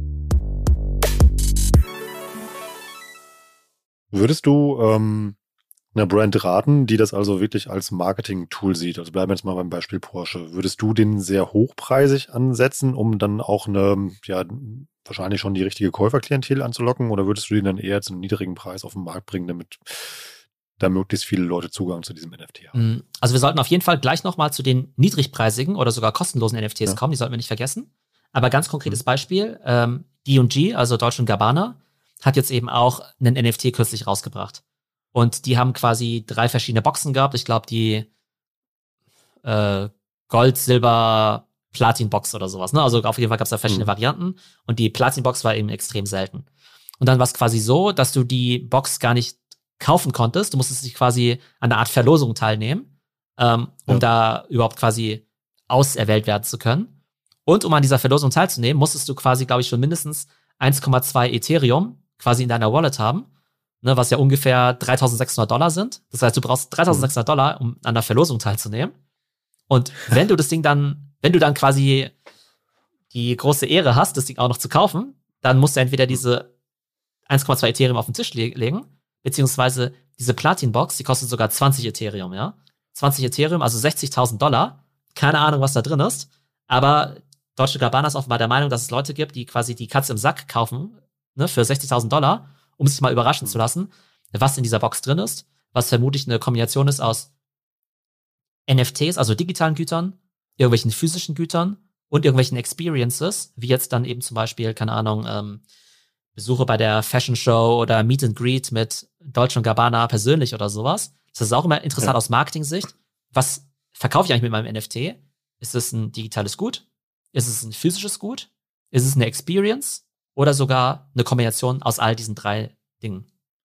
Würdest du ähm, einer Brand raten, die das also wirklich als Marketing-Tool sieht? Also bleiben wir jetzt mal beim Beispiel Porsche. Würdest du den sehr hochpreisig ansetzen, um dann auch eine, ja, wahrscheinlich schon die richtige Käuferklientel anzulocken? Oder würdest du den dann eher zu einem niedrigen Preis auf den Markt bringen, damit da möglichst viele Leute Zugang zu diesem N F T haben? Also wir sollten auf jeden Fall gleich nochmal zu den niedrigpreisigen oder sogar kostenlosen N F Ts ja. kommen, die sollten wir nicht vergessen. Aber ganz konkretes mhm. Beispiel, ähm, D und G, also Dolce und Gabbana, hat jetzt eben auch einen N F T kürzlich rausgebracht. Und die haben quasi drei verschiedene Boxen gehabt. Ich glaube, die äh, Gold, Silber, Platin-Box oder sowas. Ne? Also auf jeden Fall gab es da verschiedene mhm. Varianten. Und die Platin-Box war eben extrem selten. Und dann war es quasi so, dass du die Box gar nicht kaufen konntest. Du musstest dich quasi an einer Art Verlosung teilnehmen, ähm, um ja. da überhaupt quasi auserwählt werden zu können. Und um an dieser Verlosung teilzunehmen, musstest du quasi, glaube ich, schon mindestens eins Komma zwei Ethereum quasi in deiner Wallet haben. Ne, was ja ungefähr dreitausendsechshundert Dollar sind. Das heißt, du brauchst dreitausendsechshundert Dollar, um an der Verlosung teilzunehmen. Und wenn du das Ding dann, wenn du dann quasi die große Ehre hast, das Ding auch noch zu kaufen, dann musst du entweder diese eins Komma zwei Ethereum auf den Tisch le- legen, beziehungsweise diese Platin-Box, die kostet sogar zwanzig Ethereum, ja. zwanzig Ethereum, also sechzigtausend Dollar. Keine Ahnung, was da drin ist. Aber Dolce Gabbana ist offenbar der Meinung, dass es Leute gibt, die quasi die Katze im Sack kaufen, ne, für sechzigtausend Dollar, um sich mal überraschen zu lassen, was in dieser Box drin ist, was vermutlich eine Kombination ist aus N F Ts, also digitalen Gütern, irgendwelchen physischen Gütern und irgendwelchen Experiences, wie jetzt dann eben zum Beispiel, keine Ahnung, ähm, Besuche bei der Fashion Show oder Meet and Greet mit Dolce und Gabbana persönlich oder sowas. Das ist auch immer interessant ja. aus Marketing-Sicht. Was verkaufe ich eigentlich mit meinem N F T? Ist es ein digitales Gut? Ist es ein physisches Gut? Ist es eine Experience? Oder sogar eine Kombination aus all diesen drei Dingen?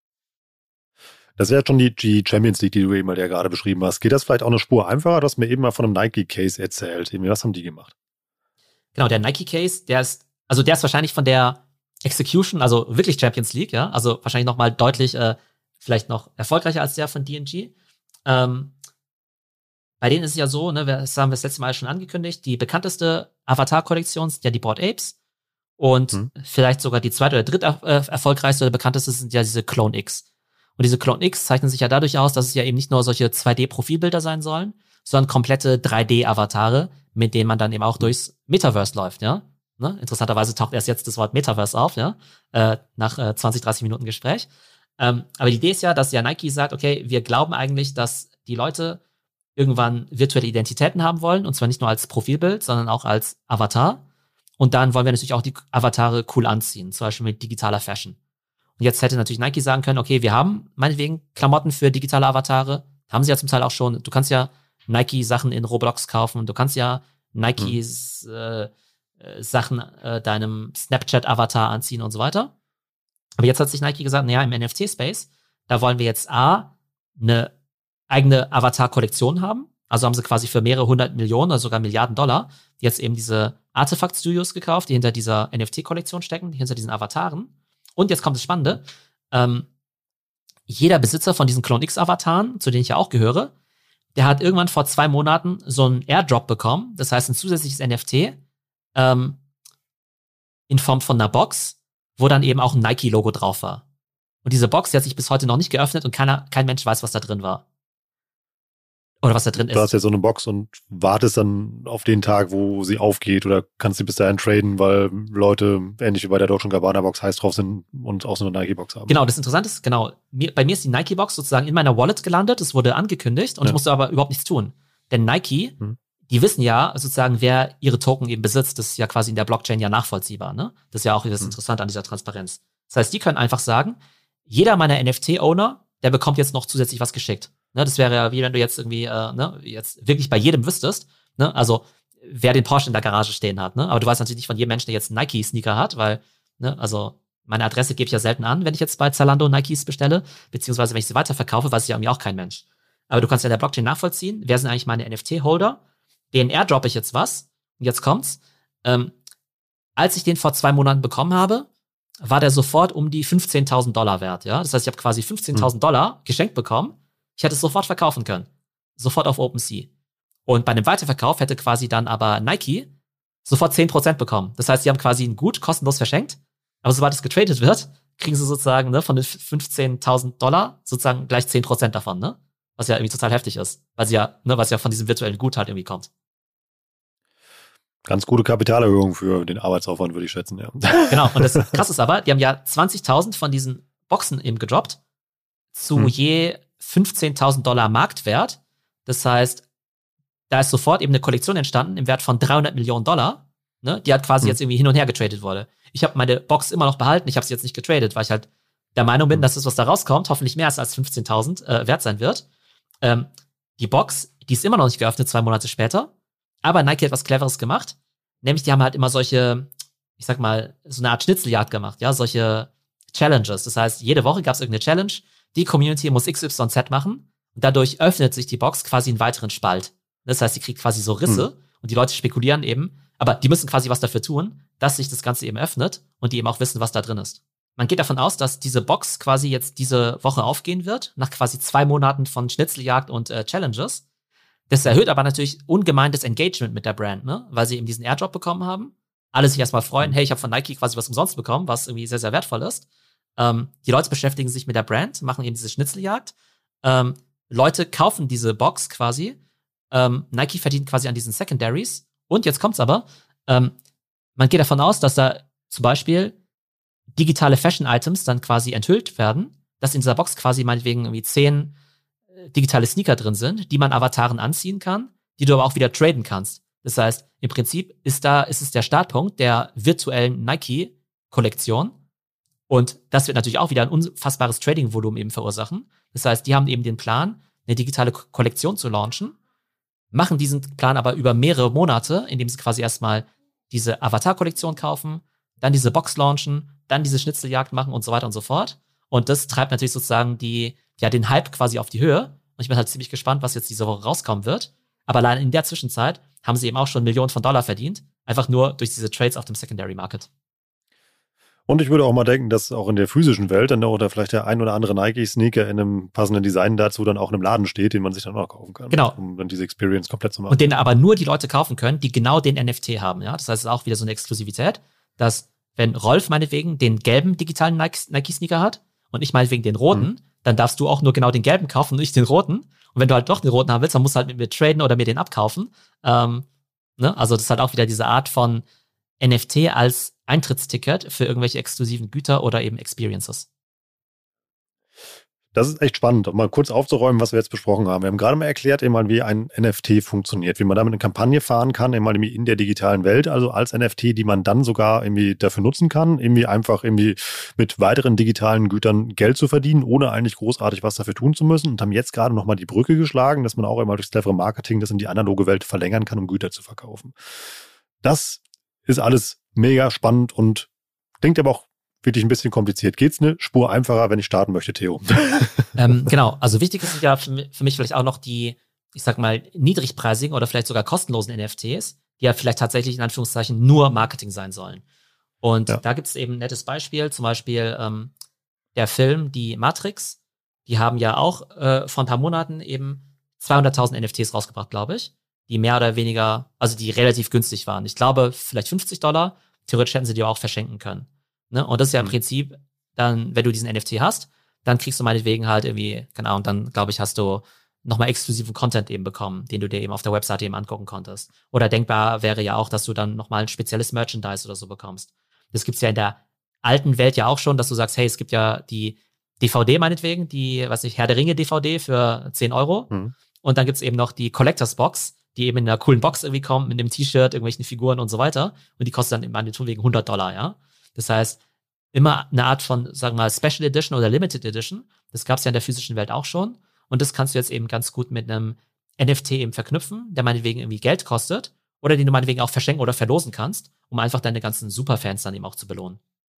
Das ist ja schon die, die Champions League, die du eben halt ja gerade beschrieben hast. Geht das vielleicht auch eine Spur einfacher? Du hast mir eben mal von einem Nike-Case erzählt. Was haben die gemacht? Genau, der Nike-Case, der ist, also der ist wahrscheinlich von der Execution, also wirklich Champions League, ja, also wahrscheinlich noch mal deutlich, äh, vielleicht noch erfolgreicher als der von D and G. Ähm, bei denen ist es ja so, ne, das haben wir das letzte Mal schon angekündigt, die bekannteste Avatar-Kollektion sind ja die Bored Apes und hm. vielleicht sogar die zweite oder dritte äh, erfolgreichste oder bekannteste sind ja diese Clone X. Und diese Clone X zeichnen sich ja dadurch aus, dass es ja eben nicht nur solche zwei D-Profilbilder sein sollen, sondern komplette drei D-Avatare, mit denen man dann eben auch durchs Metaverse läuft, ja. Ne? Interessanterweise taucht erst jetzt das Wort Metaverse auf, ja, äh, nach äh, zwanzig, dreißig Minuten Gespräch. Ähm, aber die Idee ist ja, dass ja Nike sagt, okay, wir glauben eigentlich, dass die Leute irgendwann virtuelle Identitäten haben wollen, und zwar nicht nur als Profilbild, sondern auch als Avatar. Und dann wollen wir natürlich auch die Avatare cool anziehen, zum Beispiel mit digitaler Fashion. Und jetzt hätte natürlich Nike sagen können, okay, wir haben meinetwegen Klamotten für digitale Avatare, haben sie ja zum Teil auch schon. Du kannst ja Nike-Sachen in Roblox kaufen, du kannst ja Nikes hm. äh, äh, Sachen äh, deinem Snapchat-Avatar anziehen und so weiter. Aber jetzt hat sich Nike gesagt, naja, im N F T-Space, da wollen wir jetzt A, eine eigene Avatar-Kollektion haben. Also haben sie quasi für mehrere hundert Millionen oder sogar Milliarden Dollar jetzt eben diese Artefakt-Studios gekauft, die hinter dieser N F T-Kollektion stecken, die hinter diesen Avataren. Und jetzt kommt das Spannende. Ähm, jeder Besitzer von diesen Clone X-Avataren, zu denen ich ja auch gehöre, der hat irgendwann vor zwei Monaten so einen Airdrop bekommen. Das heißt, ein zusätzliches N F T ähm, in Form von einer Box, wo dann eben auch ein Nike-Logo drauf war. Und diese Box, die hat sich bis heute noch nicht geöffnet und keiner, kein Mensch weiß, was da drin war. Oder was da drin ist. Du hast ja so eine Box und wartest dann auf den Tag, wo sie aufgeht, oder kannst sie bis dahin traden, weil Leute, ähnlich wie bei der Dolce und Gabbana Box, heiß drauf sind und auch so eine Nike-Box haben. Genau, das Interessante ist, genau, mir, bei mir ist die Nike-Box sozusagen in meiner Wallet gelandet, es wurde angekündigt und ja. ich musste aber überhaupt nichts tun. Denn Nike, hm. die wissen ja sozusagen, wer ihre Token eben besitzt. Das ist ja quasi in der Blockchain ja nachvollziehbar, ne? Das ist ja auch das hm. Interessante an dieser Transparenz. Das heißt, die können einfach sagen, jeder meiner N F T-Owner, der bekommt jetzt noch zusätzlich was geschickt. Ne, das wäre ja wie wenn du jetzt irgendwie, äh, ne, jetzt wirklich bei jedem wüsstest, ne, also wer den Porsche in der Garage stehen hat, ne, aber du weißt natürlich nicht von jedem Menschen, der jetzt einen Nike-Sneaker hat, weil, ne, also meine Adresse gebe ich ja selten an, wenn ich jetzt bei Zalando Nikes bestelle, beziehungsweise wenn ich sie weiterverkaufe, weiß ich ja irgendwie auch kein Mensch. Aber du kannst ja in der Blockchain nachvollziehen, wer sind eigentlich meine N F T-Holder, denen airdroppe ich jetzt was, und jetzt kommt's, ähm, als ich den vor zwei Monaten bekommen habe, war der sofort um die fünfzehntausend Dollar wert, ja, das heißt, ich habe quasi fünfzehntausend Dollar geschenkt bekommen. Ich hätte es sofort verkaufen können. Sofort auf OpenSea. Und bei einem Weiterverkauf hätte quasi dann aber Nike sofort zehn Prozent bekommen. Das heißt, sie haben quasi ein Gut kostenlos verschenkt, aber sobald es getradet wird, kriegen sie sozusagen, ne, von den fünfzehntausend Dollar sozusagen gleich zehn Prozent davon, ne? Was ja irgendwie total heftig ist. Weil sie ja, ne, was ja von diesem virtuellen Gut halt irgendwie kommt. Ganz gute Kapitalerhöhung für den Arbeitsaufwand, würde ich schätzen, ja. Genau. Und das Krasse ist aber, die haben ja zwanzigtausend von diesen Boxen eben gedroppt zu hm. je fünfzehntausend Dollar Marktwert. Das heißt, da ist sofort eben eine Kollektion entstanden im Wert von dreihundert Millionen Dollar, ne, die halt quasi hm. jetzt irgendwie hin und her getradet wurde. Ich habe meine Box immer noch behalten, ich habe sie jetzt nicht getradet, weil ich halt der Meinung bin, hm. dass das, was da rauskommt, hoffentlich mehr als fünfzehntausend äh, wert sein wird. Ähm, die Box, die ist immer noch nicht geöffnet, zwei Monate später, aber Nike hat was Cleveres gemacht, nämlich die haben halt immer solche, ich sag mal, so eine Art Schnitzeljagd gemacht, ja, solche Challenges. Das heißt, jede Woche gab es irgendeine Challenge, die Community muss X Y Z machen und dadurch öffnet sich die Box quasi einen weiteren Spalt. Das heißt, sie kriegt quasi so Risse hm. und die Leute spekulieren eben, aber die müssen quasi was dafür tun, dass sich das Ganze eben öffnet und die eben auch wissen, was da drin ist. Man geht davon aus, dass diese Box quasi jetzt diese Woche aufgehen wird, nach quasi zwei Monaten von Schnitzeljagd und äh, Challenges. Das erhöht aber natürlich ungemein das Engagement mit der Brand, ne? Weil sie eben diesen Airdrop bekommen haben. Alle sich erstmal freuen, hey, ich habe von Nike quasi was umsonst bekommen, was irgendwie sehr, sehr wertvoll ist. Ähm, die Leute beschäftigen sich mit der Brand, machen eben diese Schnitzeljagd. Ähm, Leute kaufen diese Box quasi. Ähm, Nike verdient quasi an diesen Secondaries. Und jetzt kommt's aber, ähm, man geht davon aus, dass da zum Beispiel digitale Fashion-Items dann quasi enthüllt werden, dass in dieser Box quasi meinetwegen irgendwie zehn äh, digitale Sneaker drin sind, die man Avataren anziehen kann, die du aber auch wieder traden kannst. Das heißt, im Prinzip ist da, ist es der Startpunkt der virtuellen Nike-Kollektion. Und das wird natürlich auch wieder ein unfassbares Trading-Volumen eben verursachen. Das heißt, die haben eben den Plan, eine digitale Ko- Kollektion zu launchen, machen diesen Plan aber über mehrere Monate, indem sie quasi erstmal diese Avatar-Kollektion kaufen, dann diese Box launchen, dann diese Schnitzeljagd machen und so weiter und so fort. Und das treibt natürlich sozusagen die, ja, den Hype quasi auf die Höhe. Und ich bin halt ziemlich gespannt, was jetzt diese Woche rauskommen wird. Aber allein in der Zwischenzeit haben sie eben auch schon Millionen von Dollar verdient. Einfach nur durch diese Trades auf dem Secondary Market. Und ich würde auch mal denken, dass auch in der physischen Welt dann oder vielleicht der ein oder andere Nike-Sneaker in einem passenden Design dazu dann auch in einem Laden steht, den man sich dann auch kaufen kann. Genau. Um dann diese Experience komplett zu machen. Und den aber nur die Leute kaufen können, die genau den N F T haben. Ja? Das heißt, es ist auch wieder so eine Exklusivität, dass wenn Rolf meinetwegen den gelben digitalen Nike-Sneaker hat und ich meinetwegen den roten, mhm. dann darfst du auch nur genau den gelben kaufen und nicht den roten. Und wenn du halt doch den roten haben willst, dann musst du halt mit mir traden oder mir den abkaufen. Ähm, ne? Also das ist halt auch wieder diese Art von N F T als Eintrittsticket für irgendwelche exklusiven Güter oder eben Experiences. Das ist echt spannend, um mal kurz aufzuräumen, was wir jetzt besprochen haben. Wir haben gerade mal erklärt, eben mal, wie ein N F T funktioniert, wie man damit eine Kampagne fahren kann, eben mal irgendwie in der digitalen Welt, also als N F T, die man dann sogar irgendwie dafür nutzen kann, irgendwie einfach irgendwie mit weiteren digitalen Gütern Geld zu verdienen, ohne eigentlich großartig was dafür tun zu müssen, und haben jetzt gerade nochmal die Brücke geschlagen, dass man auch immer durch clevere Marketing das in die analoge Welt verlängern kann, um Güter zu verkaufen. Das ist alles mega spannend und klingt aber auch wirklich ein bisschen kompliziert. Geht's eine Spur einfacher, wenn ich starten möchte, Theo? ähm, genau, also wichtig ist ja für mich vielleicht auch noch die, ich sag mal, niedrigpreisigen oder vielleicht sogar kostenlosen N F Ts, die ja vielleicht tatsächlich in Anführungszeichen nur Marketing sein sollen. Und ja. da gibt es eben ein nettes Beispiel, zum Beispiel ähm, der Film Die Matrix. Die haben ja auch äh, vor ein paar Monaten eben zweihunderttausend N F Ts rausgebracht, glaube ich, die mehr oder weniger, also die relativ günstig waren. Ich glaube, vielleicht fünfzig Dollar. Theoretisch hätten sie die auch verschenken können. Ne? Und das ist ja im Prinzip dann, wenn du diesen N F T hast, dann kriegst du meinetwegen halt irgendwie, keine Ahnung, dann glaube ich, hast du nochmal exklusiven Content eben bekommen, den du dir eben auf der Webseite eben angucken konntest. Oder denkbar wäre ja auch, dass du dann nochmal ein spezielles Merchandise oder so bekommst. Das gibt's ja in der alten Welt ja auch schon, dass du sagst, hey, es gibt ja die D V D meinetwegen, die, weiß nicht, Herr der Ringe D V D für zehn Euro. Mhm. Und dann gibt's eben noch die Collectors Box, die eben in einer coolen Box irgendwie kommt, mit einem T-Shirt, irgendwelchen Figuren und so weiter. Und die kostet dann meinetwegen hundert Dollar, ja. Das heißt, immer eine Art von, sagen wir mal, Special Edition oder Limited Edition. Das gab es ja in der physischen Welt auch schon. Und das kannst du jetzt eben ganz gut mit einem N F T eben verknüpfen, der meinetwegen irgendwie Geld kostet oder den du meinetwegen auch verschenken oder verlosen kannst, um einfach deine ganzen Superfans dann eben auch zu belohnen.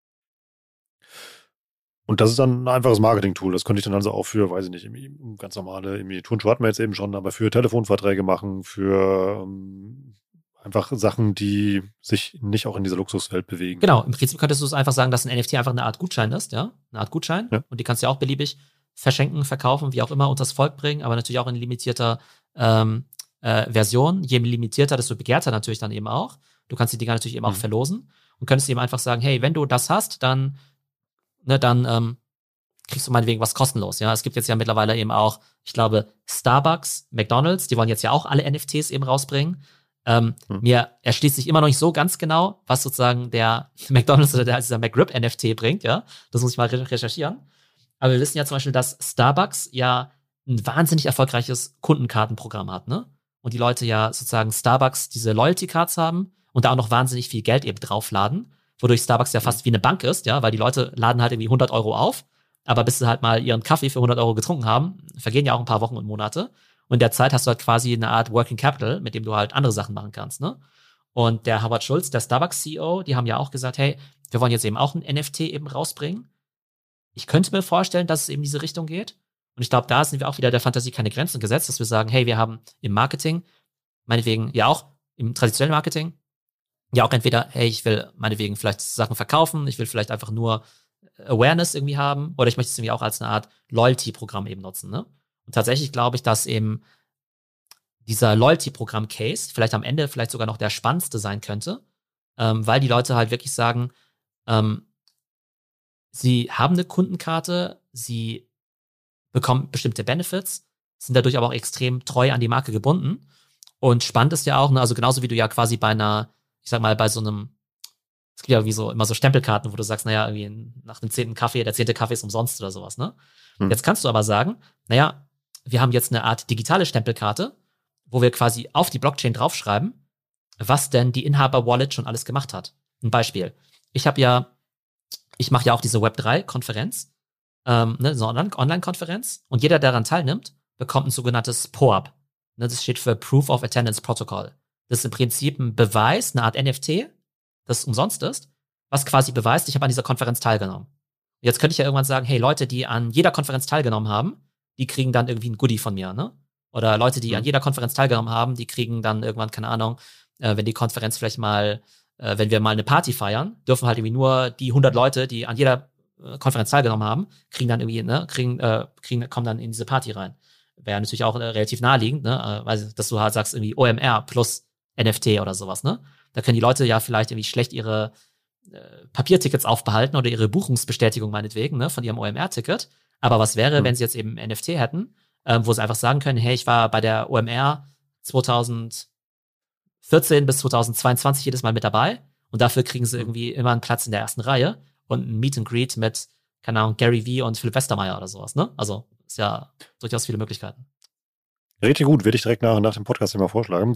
Und das ist dann ein einfaches Marketing-Tool. Das könnte ich dann also auch für, weiß ich nicht, irgendwie ganz normale, irgendwie Turnschuhe hatten wir jetzt eben schon, aber für Telefonverträge machen, für ähm, einfach Sachen, die sich nicht auch in dieser Luxuswelt bewegen. Genau, im Prinzip könntest du es einfach sagen, dass ein N F T einfach eine Art Gutschein ist, ja, eine Art Gutschein. Ja. Und die kannst du ja auch beliebig verschenken, verkaufen, wie auch immer, unters Volk bringen, aber natürlich auch in limitierter ähm, äh, Version. Je limitierter, desto begehrter natürlich dann eben auch. Du kannst die Dinger natürlich eben mhm. auch verlosen und könntest eben einfach sagen, hey, wenn du das hast, dann ne, dann ähm, kriegst du meinetwegen was kostenlos. Ja, es gibt jetzt ja mittlerweile eben auch, ich glaube, Starbucks, McDonald's, die wollen jetzt ja auch alle N F Ts eben rausbringen. Ähm, hm. Mir erschließt sich immer noch nicht so ganz genau, was sozusagen der McDonald's oder der, dieser McRib N F T bringt, ja. Das muss ich mal recherchieren. Aber wir wissen ja zum Beispiel, dass Starbucks ja ein wahnsinnig erfolgreiches Kundenkartenprogramm hat, ne? Und die Leute ja sozusagen Starbucks diese Loyalty-Cards haben und da auch noch wahnsinnig viel Geld eben draufladen, wodurch Starbucks ja fast wie eine Bank ist, ja, weil die Leute laden halt irgendwie hundert Euro auf, aber bis sie halt mal ihren Kaffee für hundert Euro getrunken haben, vergehen ja auch ein paar Wochen und Monate. Und in der Zeit hast du halt quasi eine Art Working Capital, mit dem du halt andere Sachen machen kannst, ne? Und der Howard Schultz, der Starbucks C E O, die haben ja auch gesagt, hey, wir wollen jetzt eben auch ein N F T eben rausbringen. Ich könnte mir vorstellen, dass es eben in diese Richtung geht. Und ich glaube, da sind wir auch wieder der Fantasie keine Grenzen gesetzt, dass wir sagen, hey, wir haben im Marketing, meinetwegen ja auch im traditionellen Marketing, ja auch entweder, hey, ich will meinetwegen vielleicht Sachen verkaufen, ich will vielleicht einfach nur Awareness irgendwie haben, oder ich möchte es irgendwie auch als eine Art Loyalty-Programm eben nutzen, ne? Und tatsächlich glaube ich, dass eben dieser Loyalty-Programm-Case vielleicht am Ende vielleicht sogar noch der spannendste sein könnte, ähm, weil die Leute halt wirklich sagen, ähm, sie haben eine Kundenkarte, sie bekommen bestimmte Benefits, sind dadurch aber auch extrem treu an die Marke gebunden. Und spannend ist ja auch, ne, also genauso wie du ja quasi bei einer, ich sag mal, bei so einem, es gibt ja wie so immer so Stempelkarten, wo du sagst, naja, irgendwie nach dem zehnten Kaffee, der zehnte Kaffee ist umsonst oder sowas, ne? Hm. Jetzt kannst du aber sagen, naja, wir haben jetzt eine Art digitale Stempelkarte, wo wir quasi auf die Blockchain draufschreiben, was denn die Inhaber-Wallet schon alles gemacht hat. Ein Beispiel. Ich habe ja ich mache ja auch diese Web drei Konferenz, ähm, ne, so eine Online-Konferenz. Und jeder, der daran teilnimmt, bekommt ein sogenanntes P O A P. Ne, das steht für Proof of Attendance Protocol. Das ist im Prinzip ein Beweis, eine Art N F T, das umsonst ist, was quasi beweist, ich habe an dieser Konferenz teilgenommen. Jetzt könnte ich ja irgendwann sagen, hey, Leute, die an jeder Konferenz teilgenommen haben, die kriegen dann irgendwie ein Goodie von mir, ne? Oder Leute, die mhm. an jeder Konferenz teilgenommen haben, die kriegen dann irgendwann, keine Ahnung, äh, wenn die Konferenz vielleicht mal, äh, wenn wir mal eine Party feiern, dürfen halt irgendwie nur die hundert Leute, die an jeder äh, Konferenz teilgenommen haben, kriegen dann irgendwie, ne, kriegen, äh, kriegen, kommen dann in diese Party rein. Wäre natürlich auch äh, relativ naheliegend, ne, äh, weil, dass du halt sagst, irgendwie O M R plus N F T oder sowas, ne? Da können die Leute ja vielleicht irgendwie schlecht ihre äh, Papiertickets aufbehalten oder ihre Buchungsbestätigung meinetwegen, ne, von ihrem O M R-Ticket. Aber was wäre, mhm. wenn sie jetzt eben N F T hätten, ähm, wo sie einfach sagen können, hey, ich war bei der O M R zweitausendvierzehn bis zweitausendzweiundzwanzig jedes Mal mit dabei und dafür kriegen sie irgendwie immer einen Platz in der ersten Reihe und ein Meet and Greet mit, keine Ahnung, Gary Vee und Philipp Westermeier oder sowas, ne? Also, ist ja durchaus viele Möglichkeiten. Richtig gut, würde ich direkt nach, nach dem Podcast mal vorschlagen.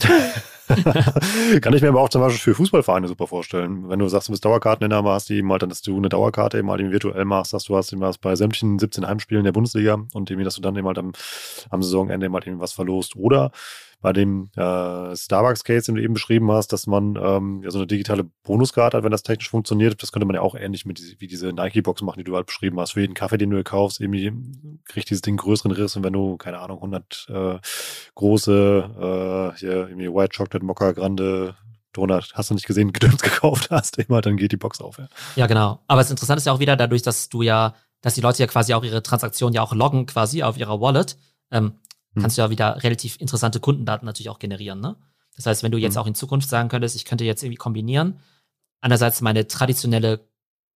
Kann ich mir aber auch zum Beispiel für Fußballvereine super vorstellen. Wenn du sagst, du bist Dauerkarteninhaber, hast die eben halt dann, dass du eine Dauerkarte eben halt eben virtuell machst, dass du hast eben was bei sämtlichen siebzehn Heimspielen der Bundesliga und eben, dass du dann eben halt am, am Saisonende eben halt eben was verlost. Oder bei dem äh, Starbucks-Case, den du eben beschrieben hast, dass man ähm, ja so eine digitale Bonuskarte hat, wenn das technisch funktioniert. Das könnte man ja auch ähnlich mit diese, wie diese Nike-Box machen, die du halt beschrieben hast. Für jeden Kaffee, den du kaufst, irgendwie kriegt dieses Ding größeren Riss und wenn du, keine Ahnung, hundert äh, große äh, hier irgendwie White Chocolate Mocha Grande Donut, hast du nicht gesehen, Gedöns gekauft hast, immer, dann geht die Box auf. Ja. ja, genau. Aber das Interessante ist ja auch wieder dadurch, dass du ja, dass die Leute ja quasi auch ihre Transaktionen ja auch loggen quasi auf ihrer Wallet, ähm, hm. kannst du ja wieder relativ interessante Kundendaten natürlich auch generieren, ne? Das heißt, wenn du jetzt hm. auch in Zukunft sagen könntest, ich könnte jetzt irgendwie kombinieren, einerseits meine traditionelle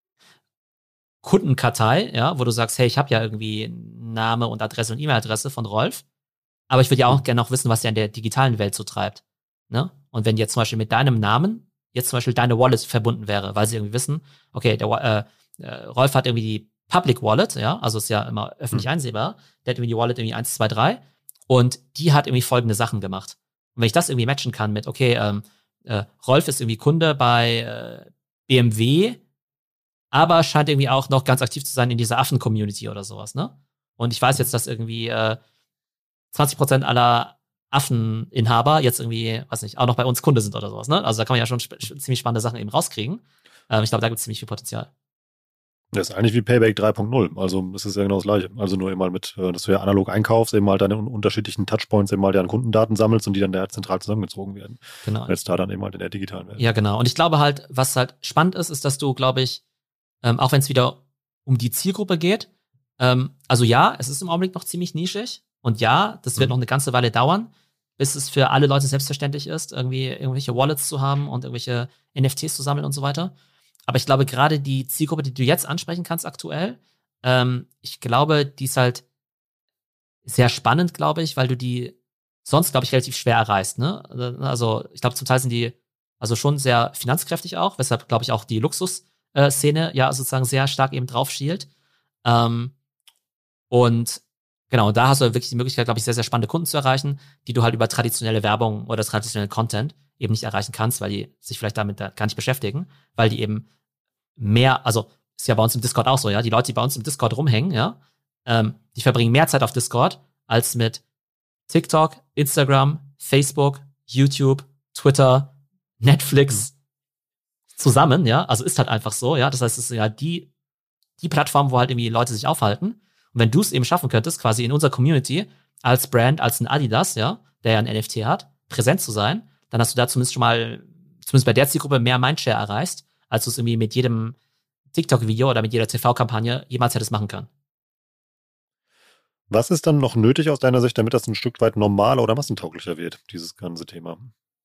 Kundenkartei, ja, wo du sagst, hey, ich habe ja irgendwie Name und Adresse und E-Mail-Adresse von Rolf, aber ich würde ja auch hm. gerne noch wissen, was der in der digitalen Welt so treibt, ne? Und wenn jetzt zum Beispiel mit deinem Namen jetzt zum Beispiel deine Wallet verbunden wäre, weil sie irgendwie wissen, okay, der äh, äh, Rolf hat irgendwie die Public Wallet, ja, also ist ja immer öffentlich hm. einsehbar, der hat irgendwie die Wallet irgendwie eins, zwei, drei und die hat irgendwie folgende Sachen gemacht. Und wenn ich das irgendwie matchen kann mit, okay, ähm, äh, Rolf ist irgendwie Kunde bei äh, B M W, aber scheint irgendwie auch noch ganz aktiv zu sein in dieser Affen-Community oder sowas, ne? Und ich weiß jetzt, dass irgendwie äh, zwanzig Prozent aller Affeninhaber jetzt irgendwie, weiß nicht, auch noch bei uns Kunde sind oder sowas, ne? Also da kann man ja schon sp- ziemlich spannende Sachen eben rauskriegen. Ähm, ich glaube, da gibt es ziemlich viel Potenzial. Das ist eigentlich wie Payback drei Punkt null. Also es ist ja genau das Gleiche. Also nur eben mal mit, dass du ja analog einkaufst, eben halt deine unterschiedlichen Touchpoints eben mal an Kundendaten sammelst und die dann da zentral zusammengezogen werden. Genau. Und jetzt da dann eben halt in der digitalen Welt. Ja, genau. Und ich glaube halt, was halt spannend ist, ist, dass du, glaube ich, ähm, auch wenn es wieder um die Zielgruppe geht, ähm, also ja, es ist im Augenblick noch ziemlich nischig und ja, das wird mhm. noch eine ganze Weile dauern, bis es für alle Leute selbstverständlich ist, irgendwie irgendwelche Wallets zu haben und irgendwelche N F Ts zu sammeln und so weiter. Aber ich glaube, gerade die Zielgruppe, die du jetzt ansprechen kannst aktuell, ähm, ich glaube, die ist halt sehr spannend, glaube ich, weil du die sonst, glaube ich, relativ schwer erreichst, ne? Also ich glaube, zum Teil sind die also schon sehr finanzkräftig auch, weshalb, glaube ich, auch die Luxus-Szene ja sozusagen sehr stark eben drauf schielt. Ähm, und genau, da hast du wirklich die Möglichkeit, glaube ich, sehr, sehr spannende Kunden zu erreichen, die du halt über traditionelle Werbung oder traditionellen Content eben nicht erreichen kannst, weil die sich vielleicht damit da gar nicht beschäftigen, weil die eben mehr, also ist ja bei uns im Discord auch so, ja, die Leute, die bei uns im Discord rumhängen, ja, ähm, die verbringen mehr Zeit auf Discord als mit TikTok, Instagram, Facebook, YouTube, Twitter, Netflix zusammen, ja, also ist halt einfach so, ja, das heißt, es ist ja die, die Plattform, wo halt irgendwie Leute sich aufhalten. Und wenn du es eben schaffen könntest, quasi in unserer Community als Brand, als ein Adidas, ja, der ja ein N F T hat, präsent zu sein, dann hast du da zumindest schon mal, zumindest bei der Zielgruppe, mehr Mindshare erreicht, als du es irgendwie mit jedem TikTok-Video oder mit jeder T V-Kampagne jemals hättest machen können. Was ist dann noch nötig aus deiner Sicht, damit das ein Stück weit normaler oder massentauglicher wird, dieses ganze Thema?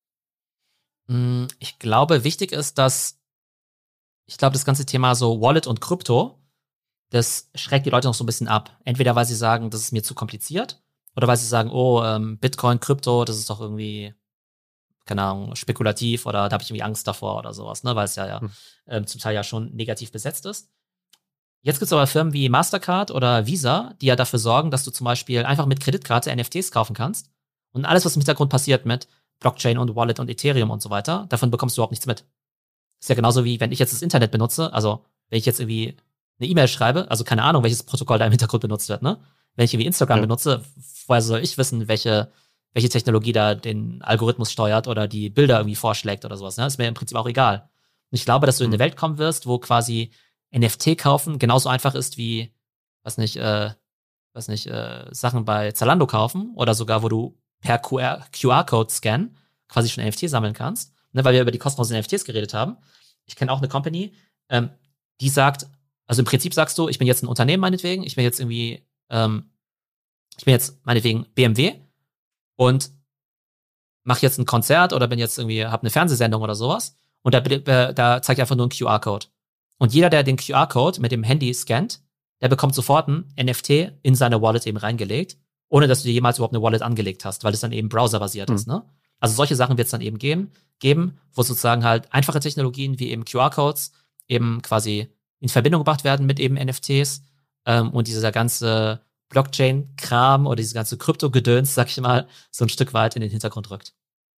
Ich glaube, wichtig ist, dass ich glaube, das ganze Thema so Wallet und Krypto, das schreckt die Leute noch so ein bisschen ab. Entweder weil sie sagen, das ist mir zu kompliziert, oder weil sie sagen, oh, ähm, Bitcoin, Krypto, das ist doch irgendwie, keine Ahnung, spekulativ oder da habe ich irgendwie Angst davor oder sowas, ne, weil es ja, ja hm. ähm, zum Teil ja schon negativ besetzt ist. Jetzt gibt es aber Firmen wie Mastercard oder Visa, die ja dafür sorgen, dass du zum Beispiel einfach mit Kreditkarte N F Ts kaufen kannst und alles, was im Hintergrund passiert mit Blockchain und Wallet und Ethereum und so weiter, davon bekommst du überhaupt nichts mit. Ist ja genauso wie, wenn ich jetzt das Internet benutze, also wenn ich jetzt irgendwie eine E-Mail schreibe, also keine Ahnung, welches Protokoll da im Hintergrund benutzt wird, ne? Wenn ich irgendwie Instagram ja. benutze, woher soll ich wissen, welche, welche Technologie da den Algorithmus steuert oder die Bilder irgendwie vorschlägt oder sowas, ne? Ist mir im Prinzip auch egal. Und ich glaube, dass du in eine Welt kommen wirst, wo quasi N F T kaufen genauso einfach ist wie, was nicht, äh, was nicht, äh, Sachen bei Zalando kaufen oder sogar, wo du per Q R-Code scannen quasi schon N F T sammeln kannst, ne? Weil wir über die kostenlosen N F Ts geredet haben. Ich kenne auch eine Company, ähm, die sagt, also im Prinzip sagst du, ich bin jetzt ein Unternehmen meinetwegen, ich bin jetzt irgendwie, ähm, ich bin jetzt meinetwegen B M W und mache jetzt ein Konzert oder bin jetzt irgendwie, habe eine Fernsehsendung oder sowas und da, äh, da zeige ich einfach nur einen Q R-Code. Und jeder, der den Q R-Code mit dem Handy scannt, der bekommt sofort ein N F T in seine Wallet eben reingelegt, ohne dass du dir jemals überhaupt eine Wallet angelegt hast, weil es dann eben browserbasiert mhm. ist, ne? Also solche Sachen wird es dann eben geben, geben, wo sozusagen halt einfache Technologien wie eben Q R-Codes eben quasi in Verbindung gebracht werden mit eben N F Ts ähm, und dieser ganze Blockchain-Kram oder dieses ganze Krypto-Gedöns, sag ich mal, so ein Stück weit in den Hintergrund rückt.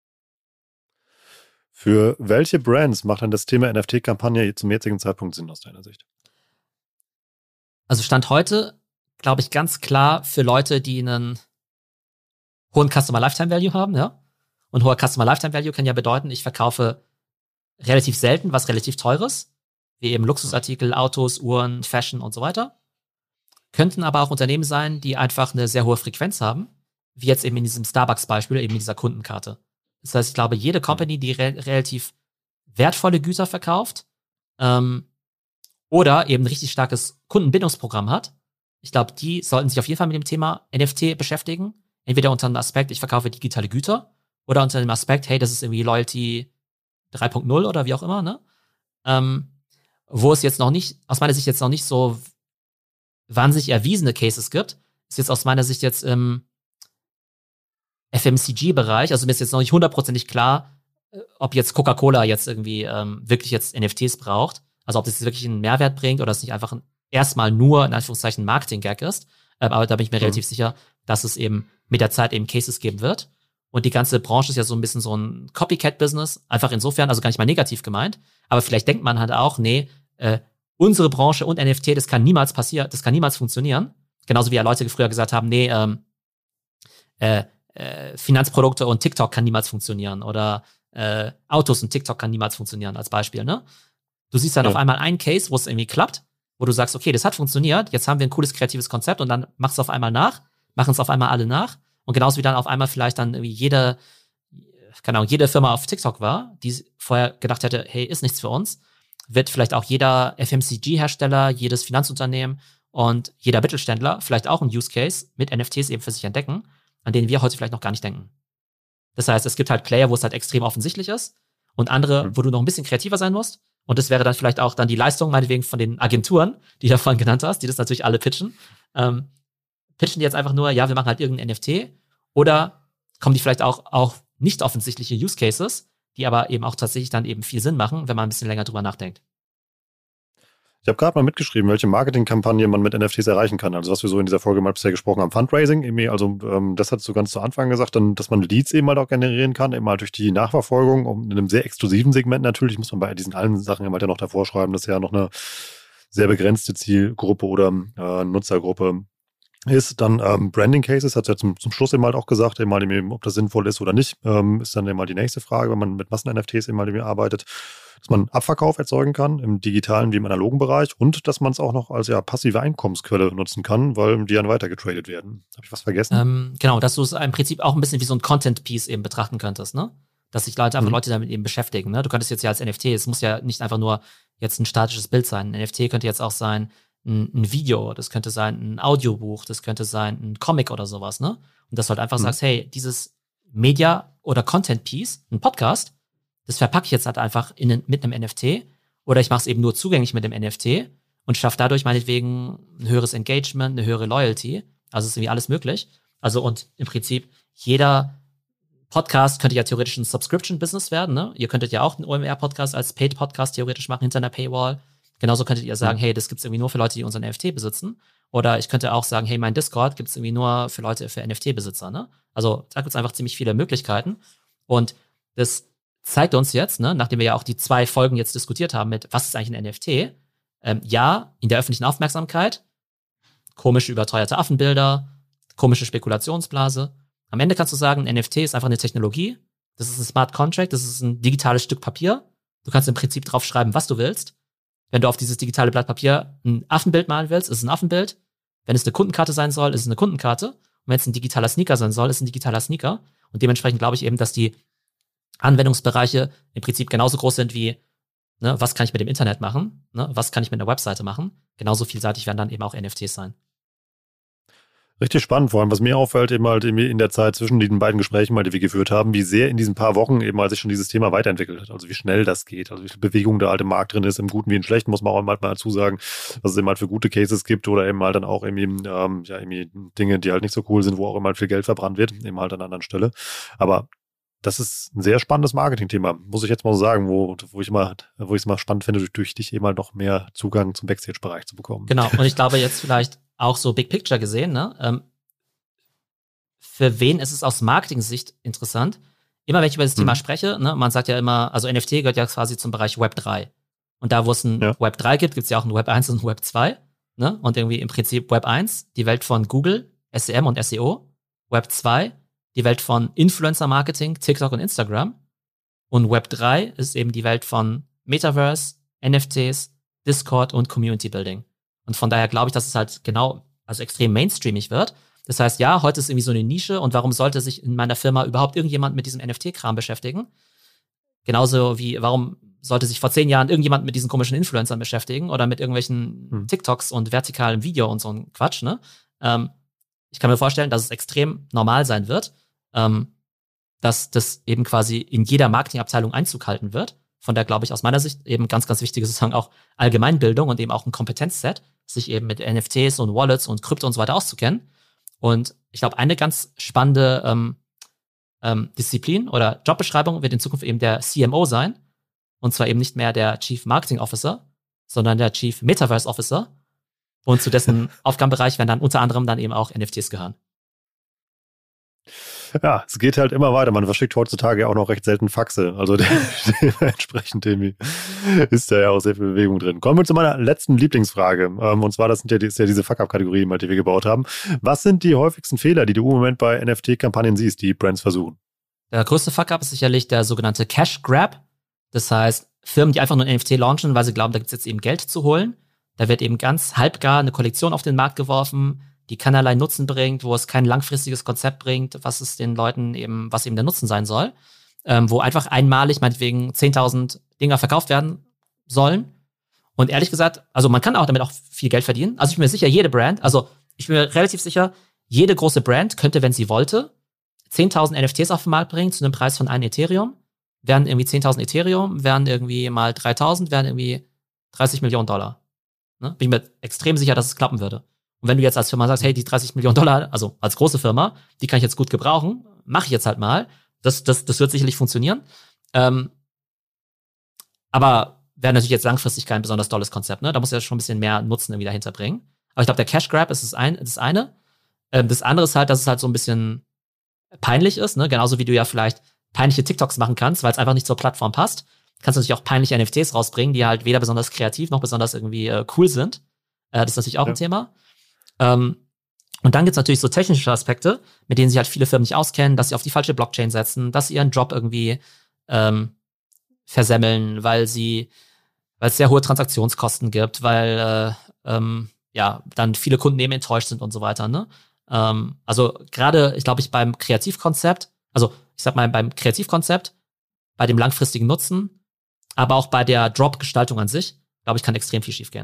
Für welche Brands macht dann das Thema N F T-Kampagne zum jetzigen Zeitpunkt Sinn aus deiner Sicht? Also Stand heute, glaube ich, ganz klar für Leute, die einen hohen Customer Lifetime Value haben, ja. Und hoher Customer Lifetime Value kann ja bedeuten, ich verkaufe relativ selten was relativ Teures, wie eben Luxusartikel, Autos, Uhren, Fashion und so weiter. Könnten aber auch Unternehmen sein, die einfach eine sehr hohe Frequenz haben, wie jetzt eben in diesem Starbucks-Beispiel, eben in dieser Kundenkarte. Das heißt, ich glaube, jede Company, die re- relativ wertvolle Güter verkauft ähm, oder eben ein richtig starkes Kundenbindungsprogramm hat, ich glaube, die sollten sich auf jeden Fall mit dem Thema N F T beschäftigen. Entweder unter dem Aspekt, ich verkaufe digitale Güter, oder unter dem Aspekt, hey, das ist irgendwie Loyalty drei Punkt null oder wie auch immer, ne? Ähm, wo es jetzt noch nicht, aus meiner Sicht jetzt noch nicht so wahnsinnig erwiesene Cases gibt, ist jetzt aus meiner Sicht jetzt im F M C G-Bereich, also mir ist jetzt noch nicht hundertprozentig klar, ob jetzt Coca-Cola jetzt irgendwie ähm, wirklich jetzt N F Ts braucht, also ob das jetzt wirklich einen Mehrwert bringt oder es nicht einfach ein, erstmal nur, in Anführungszeichen, Marketing-Gag ist, ähm, aber da bin ich mir mhm. relativ sicher, dass es eben mit der Zeit eben Cases geben wird. Und die ganze Branche ist ja so ein bisschen so ein Copycat-Business, einfach insofern, also gar nicht mal negativ gemeint, aber vielleicht denkt man halt auch, nee, äh, unsere Branche und N F T, das kann niemals passieren, das kann niemals funktionieren. Genauso wie ja Leute früher gesagt haben, nee, ähm, äh, äh, Finanzprodukte und TikTok kann niemals funktionieren oder äh, Autos und TikTok kann niemals funktionieren, als Beispiel, ne? Du siehst dann ja. auf einmal einen Case, wo es irgendwie klappt, wo du sagst, okay, das hat funktioniert, jetzt haben wir ein cooles kreatives Konzept und dann machst du auf einmal nach, machen es auf einmal alle nach und genauso wie dann auf einmal vielleicht dann irgendwie jede, keine Ahnung, jede Firma auf TikTok war, die vorher gedacht hätte, hey, ist nichts für uns, wird vielleicht auch jeder F M C G-Hersteller, jedes Finanzunternehmen und jeder Mittelständler vielleicht auch einen Use Case mit N F Ts eben für sich entdecken, an denen wir heute vielleicht noch gar nicht denken. Das heißt, es gibt halt Player, wo es halt extrem offensichtlich ist und andere, mhm. wo du noch ein bisschen kreativer sein musst. Und das wäre dann vielleicht auch dann die Leistung, meinetwegen von den Agenturen, die du vorhin genannt hast, die das natürlich alle pitchen. Ähm, pitchen die jetzt einfach nur, ja, wir machen halt irgendeinen N F T oder kommen die vielleicht auch auf nicht offensichtliche Use Cases, die aber eben auch tatsächlich dann eben viel Sinn machen, wenn man ein bisschen länger drüber nachdenkt. Ich habe gerade mal mitgeschrieben, welche Marketingkampagne man mit N F Ts erreichen kann. Also was wir so in dieser Folge mal bisher gesprochen haben, Fundraising, eben, also ähm, das hast du ganz zu Anfang gesagt, dann, dass man Leads eben halt auch generieren kann, eben halt durch die Nachverfolgung, um in einem sehr exklusiven Segment natürlich, muss man bei diesen allen Sachen eben halt ja noch davor schreiben, dass ja noch eine sehr begrenzte Zielgruppe oder äh, Nutzergruppe ist. Dann ähm, Branding Cases, hat es ja zum, zum Schluss eben halt auch gesagt, eben halt eben, ob das sinnvoll ist oder nicht, ähm, ist dann eben halt die nächste Frage, wenn man mit Massen-N F Ts eben halt eben arbeitet, dass man Abverkauf erzeugen kann im digitalen wie im analogen Bereich und dass man es auch noch als ja passive Einkommensquelle nutzen kann, weil die dann weiter getradet werden. Habe ich was vergessen? Ähm, genau, dass du es im Prinzip auch ein bisschen wie so ein Content-Piece eben betrachten könntest, ne? Dass sich Leute, einfach mhm. Leute damit eben beschäftigen, ne? Du könntest jetzt ja als N F T, es muss ja nicht einfach nur jetzt ein statisches Bild sein. Ein N F T könnte jetzt auch sein ein, ein Video, das könnte sein ein Audiobuch, das könnte sein ein Comic oder sowas, ne? Und dass du halt einfach mhm. sagst, hey, dieses Media- oder Content-Piece, ein Podcast, das verpacke ich jetzt halt einfach in, mit einem N F T oder ich mache es eben nur zugänglich mit dem N F T und schaffe dadurch meinetwegen ein höheres Engagement, eine höhere Loyalty. Also ist irgendwie alles möglich. Also und im Prinzip jeder Podcast könnte ja theoretisch ein Subscription-Business werden, ne? Ihr könntet ja auch einen O M R-Podcast als Paid-Podcast theoretisch machen hinter einer Paywall. Genauso könntet ihr sagen, hey, das gibt's irgendwie nur für Leute, die unseren N F T besitzen. Oder ich könnte auch sagen, hey, mein Discord gibt's irgendwie nur für Leute, für N F T-Besitzer, ne? Also da gibt's einfach ziemlich viele Möglichkeiten. Und das zeigt uns jetzt, ne, nachdem wir ja auch die zwei Folgen jetzt diskutiert haben mit, was ist eigentlich ein N F T, Ähm, ja, in der öffentlichen Aufmerksamkeit, komische überteuerte Affenbilder, komische Spekulationsblase. Am Ende kannst du sagen, ein N F T ist einfach eine Technologie, das ist ein Smart Contract, das ist ein digitales Stück Papier. Du kannst im Prinzip drauf schreiben, was du willst. Wenn du auf dieses digitale Blatt Papier ein Affenbild malen willst, ist es ein Affenbild. Wenn es eine Kundenkarte sein soll, ist es eine Kundenkarte. Und wenn es ein digitaler Sneaker sein soll, ist es ein digitaler Sneaker. Und dementsprechend glaube ich eben, dass die Anwendungsbereiche im Prinzip genauso groß sind wie, ne, was kann ich mit dem Internet machen, ne, was kann ich mit einer Webseite machen. Genauso vielseitig werden dann eben auch N F Ts sein. Richtig spannend, vor allem, was mir auffällt, eben halt in der Zeit zwischen diesen beiden Gesprächen, mal, die wir geführt haben, wie sehr in diesen paar Wochen eben halt sich schon dieses Thema weiterentwickelt hat. Also wie schnell das geht, also wie viel Bewegung da halt im Markt drin ist, im Guten wie im Schlechten, muss man auch mal dazu sagen, dass es eben halt für gute Cases gibt oder eben halt dann auch irgendwie, ähm, ja, irgendwie Dinge, die halt nicht so cool sind, wo auch immer halt viel Geld verbrannt wird, eben halt an einer anderen Stelle. Aber das ist ein sehr spannendes Marketingthema, muss ich jetzt mal so sagen, wo, wo ich immer, wo ich es mal spannend finde, durch, durch dich eben halt noch mehr Zugang zum Backstage-Bereich zu bekommen. Genau, und ich glaube jetzt vielleicht auch so Big Picture gesehen, ne, ähm, für wen ist es aus Marketing-Sicht interessant? Immer wenn ich über das Thema mhm. spreche, ne, man sagt ja immer, also N F T gehört ja quasi zum Bereich Web drei. Und da, wo es ein ja. Web drei gibt, gibt es ja auch ein Web eins und ein Web zwei. Ne? Und irgendwie im Prinzip Web eins, die Welt von Google, S E M und S E O. Web zwei, die Welt von Influencer-Marketing, TikTok und Instagram. Und Web drei ist eben die Welt von Metaverse, N F Ts, Discord und Community Building. Und von daher glaube ich, dass es halt genau, also extrem mainstreamig wird. Das heißt, ja, heute ist irgendwie so eine Nische und warum sollte sich in meiner Firma überhaupt irgendjemand mit diesem N F T-Kram beschäftigen? Genauso wie, warum sollte sich vor zehn Jahren irgendjemand mit diesen komischen Influencern beschäftigen oder mit irgendwelchen hm. TikToks und vertikalem Video und so ein Quatsch, ne? Ähm, ich kann mir vorstellen, dass es extrem normal sein wird, ähm, dass das eben quasi in jeder Marketingabteilung Einzug halten wird. Von der glaube ich aus meiner Sicht eben ganz, ganz wichtig ist sozusagen auch Allgemeinbildung und eben auch ein Kompetenzset, sich eben mit N F Ts und Wallets und Krypto und so weiter auszukennen. Und ich glaube, eine ganz spannende ähm, ähm, Disziplin oder Jobbeschreibung wird in Zukunft eben der C M O sein. Und zwar eben nicht mehr der Chief Marketing Officer, sondern der Chief Metaverse Officer. Und zu dessen Aufgabenbereich werden dann unter anderem dann eben auch N F Ts gehören. Ja, es geht halt immer weiter. Man verschickt heutzutage ja auch noch recht selten Faxe. Also dementsprechend ist da ja auch sehr viel Bewegung drin. Kommen wir zu meiner letzten Lieblingsfrage. Und zwar, das sind ja, ist ja diese Fuck-Up-Kategorie, die wir gebaut haben. Was sind die häufigsten Fehler, die du im Moment bei N F T-Kampagnen siehst, die Brands versuchen? Der größte Fuck-Up ist sicherlich der sogenannte Cash Grab. Das heißt, Firmen, die einfach nur ein N F T launchen, weil sie glauben, da gibt es jetzt eben Geld zu holen. Da wird eben ganz halbgar eine Kollektion auf den Markt geworfen, die keinerlei Nutzen bringt, wo es kein langfristiges Konzept bringt, was es den Leuten eben, was eben der Nutzen sein soll, ähm, wo einfach einmalig meinetwegen zehntausend Dinger verkauft werden sollen. Und ehrlich gesagt, also man kann auch damit auch viel Geld verdienen. Also ich bin mir sicher, jede Brand, also ich bin mir relativ sicher, jede große Brand könnte, wenn sie wollte, zehntausend N F Ts auf den Markt bringen zu einem Preis von einem Ethereum. Wären irgendwie zehntausend Ethereum, wären irgendwie mal dreitausend, wären irgendwie dreißig Millionen Dollar. Ne? Bin ich mir extrem sicher, dass es klappen würde. Und wenn du jetzt als Firma sagst, hey, die dreißig Millionen Dollar, also als große Firma, die kann ich jetzt gut gebrauchen, mache ich jetzt halt mal. Das, das, das wird sicherlich funktionieren. Ähm, aber wäre natürlich jetzt langfristig kein besonders tolles Konzept. Ne? Da muss ja schon ein bisschen mehr Nutzen irgendwie dahinter bringen. Aber ich glaube, der Cash Grab ist das, ein, das eine. Ähm, das andere ist halt, dass es halt so ein bisschen peinlich ist. Ne? Genauso wie du ja vielleicht peinliche TikToks machen kannst, weil es einfach nicht zur Plattform passt. Kannst du natürlich auch peinliche N F Ts rausbringen, die halt weder besonders kreativ noch besonders irgendwie äh, cool sind. Äh, das ist natürlich auch ja. ein Thema. Ähm, und dann gibt's natürlich so technische Aspekte, mit denen sich halt viele Firmen nicht auskennen, dass sie auf die falsche Blockchain setzen, dass sie ihren Job irgendwie ähm, versemmeln, weil sie, weil es sehr hohe Transaktionskosten gibt, weil äh, ähm, ja dann viele Kunden eben enttäuscht sind und so weiter. Ne? Ähm, also gerade, ich glaube, ich beim Kreativkonzept, also ich sag mal beim Kreativkonzept, bei dem langfristigen Nutzen, aber auch bei der Drop-Gestaltung an sich, glaube ich, kann extrem viel schiefgehen.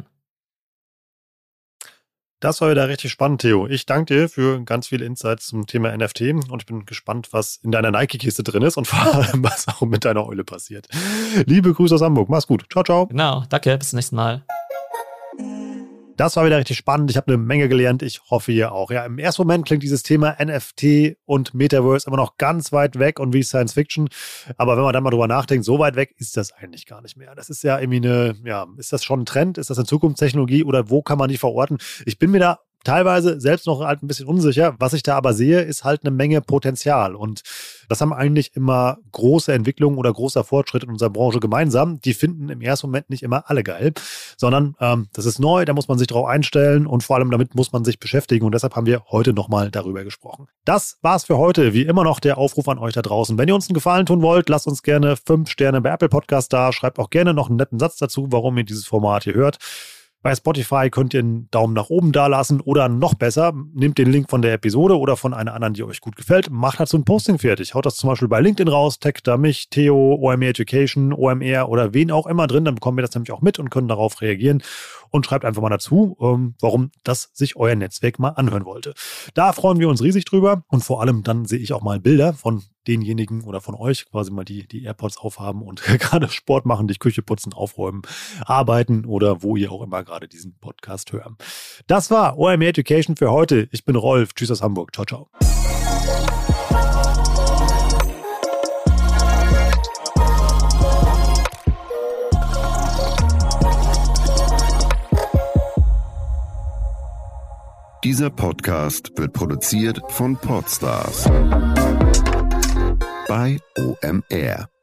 Das war wieder richtig spannend, Theo. Ich danke dir für ganz viele Insights zum Thema N F T und ich bin gespannt, was in deiner Nike-Kiste drin ist und vor allem, was auch mit deiner Eule passiert. Liebe Grüße aus Hamburg. Mach's gut. Ciao, ciao. Genau. Danke. Bis zum nächsten Mal. Das war wieder richtig spannend. Ich habe eine Menge gelernt. Ich hoffe, ihr auch. Ja, im ersten Moment klingt dieses Thema N F T und Metaverse immer noch ganz weit weg und wie Science Fiction. Aber wenn man dann mal drüber nachdenkt, so weit weg ist das eigentlich gar nicht mehr. Das ist ja irgendwie eine, ja, ist das schon ein Trend? Ist das eine Zukunftstechnologie oder wo kann man die verorten? Ich bin mir da teilweise selbst noch halt ein bisschen unsicher. Was ich da aber sehe, ist halt eine Menge Potenzial. Und das haben eigentlich immer große Entwicklungen oder großer Fortschritt in unserer Branche gemeinsam. Die finden im ersten Moment nicht immer alle geil, sondern ähm, das ist neu, da muss man sich drauf einstellen und vor allem damit muss man sich beschäftigen. Und deshalb haben wir heute nochmal darüber gesprochen. Das war's für heute. Wie immer noch der Aufruf an euch da draußen. Wenn ihr uns einen Gefallen tun wollt, lasst uns gerne fünf Sterne bei Apple Podcast da. Schreibt auch gerne noch einen netten Satz dazu, warum ihr dieses Format hier hört. Bei Spotify könnt ihr einen Daumen nach oben da lassen oder noch besser, nehmt den Link von der Episode oder von einer anderen, die euch gut gefällt, macht dazu ein Posting fertig. Haut das zum Beispiel bei LinkedIn raus, taggt da mich, Theo, O M R Education, O M R oder wen auch immer drin, dann bekommen wir das nämlich auch mit und können darauf reagieren und schreibt einfach mal dazu, warum das sich euer Netzwerk mal anhören wollte. Da freuen wir uns riesig drüber und vor allem dann sehe ich auch mal Bilder von denjenigen oder von euch quasi mal die, die AirPods aufhaben und gerade Sport machen, die Küche putzen, aufräumen, arbeiten oder wo ihr auch immer gerade diesen Podcast hören. Das war O M R Education für heute. Ich bin Rolf. Tschüss aus Hamburg. Ciao, ciao. Dieser Podcast wird produziert von Podstars bei O M R.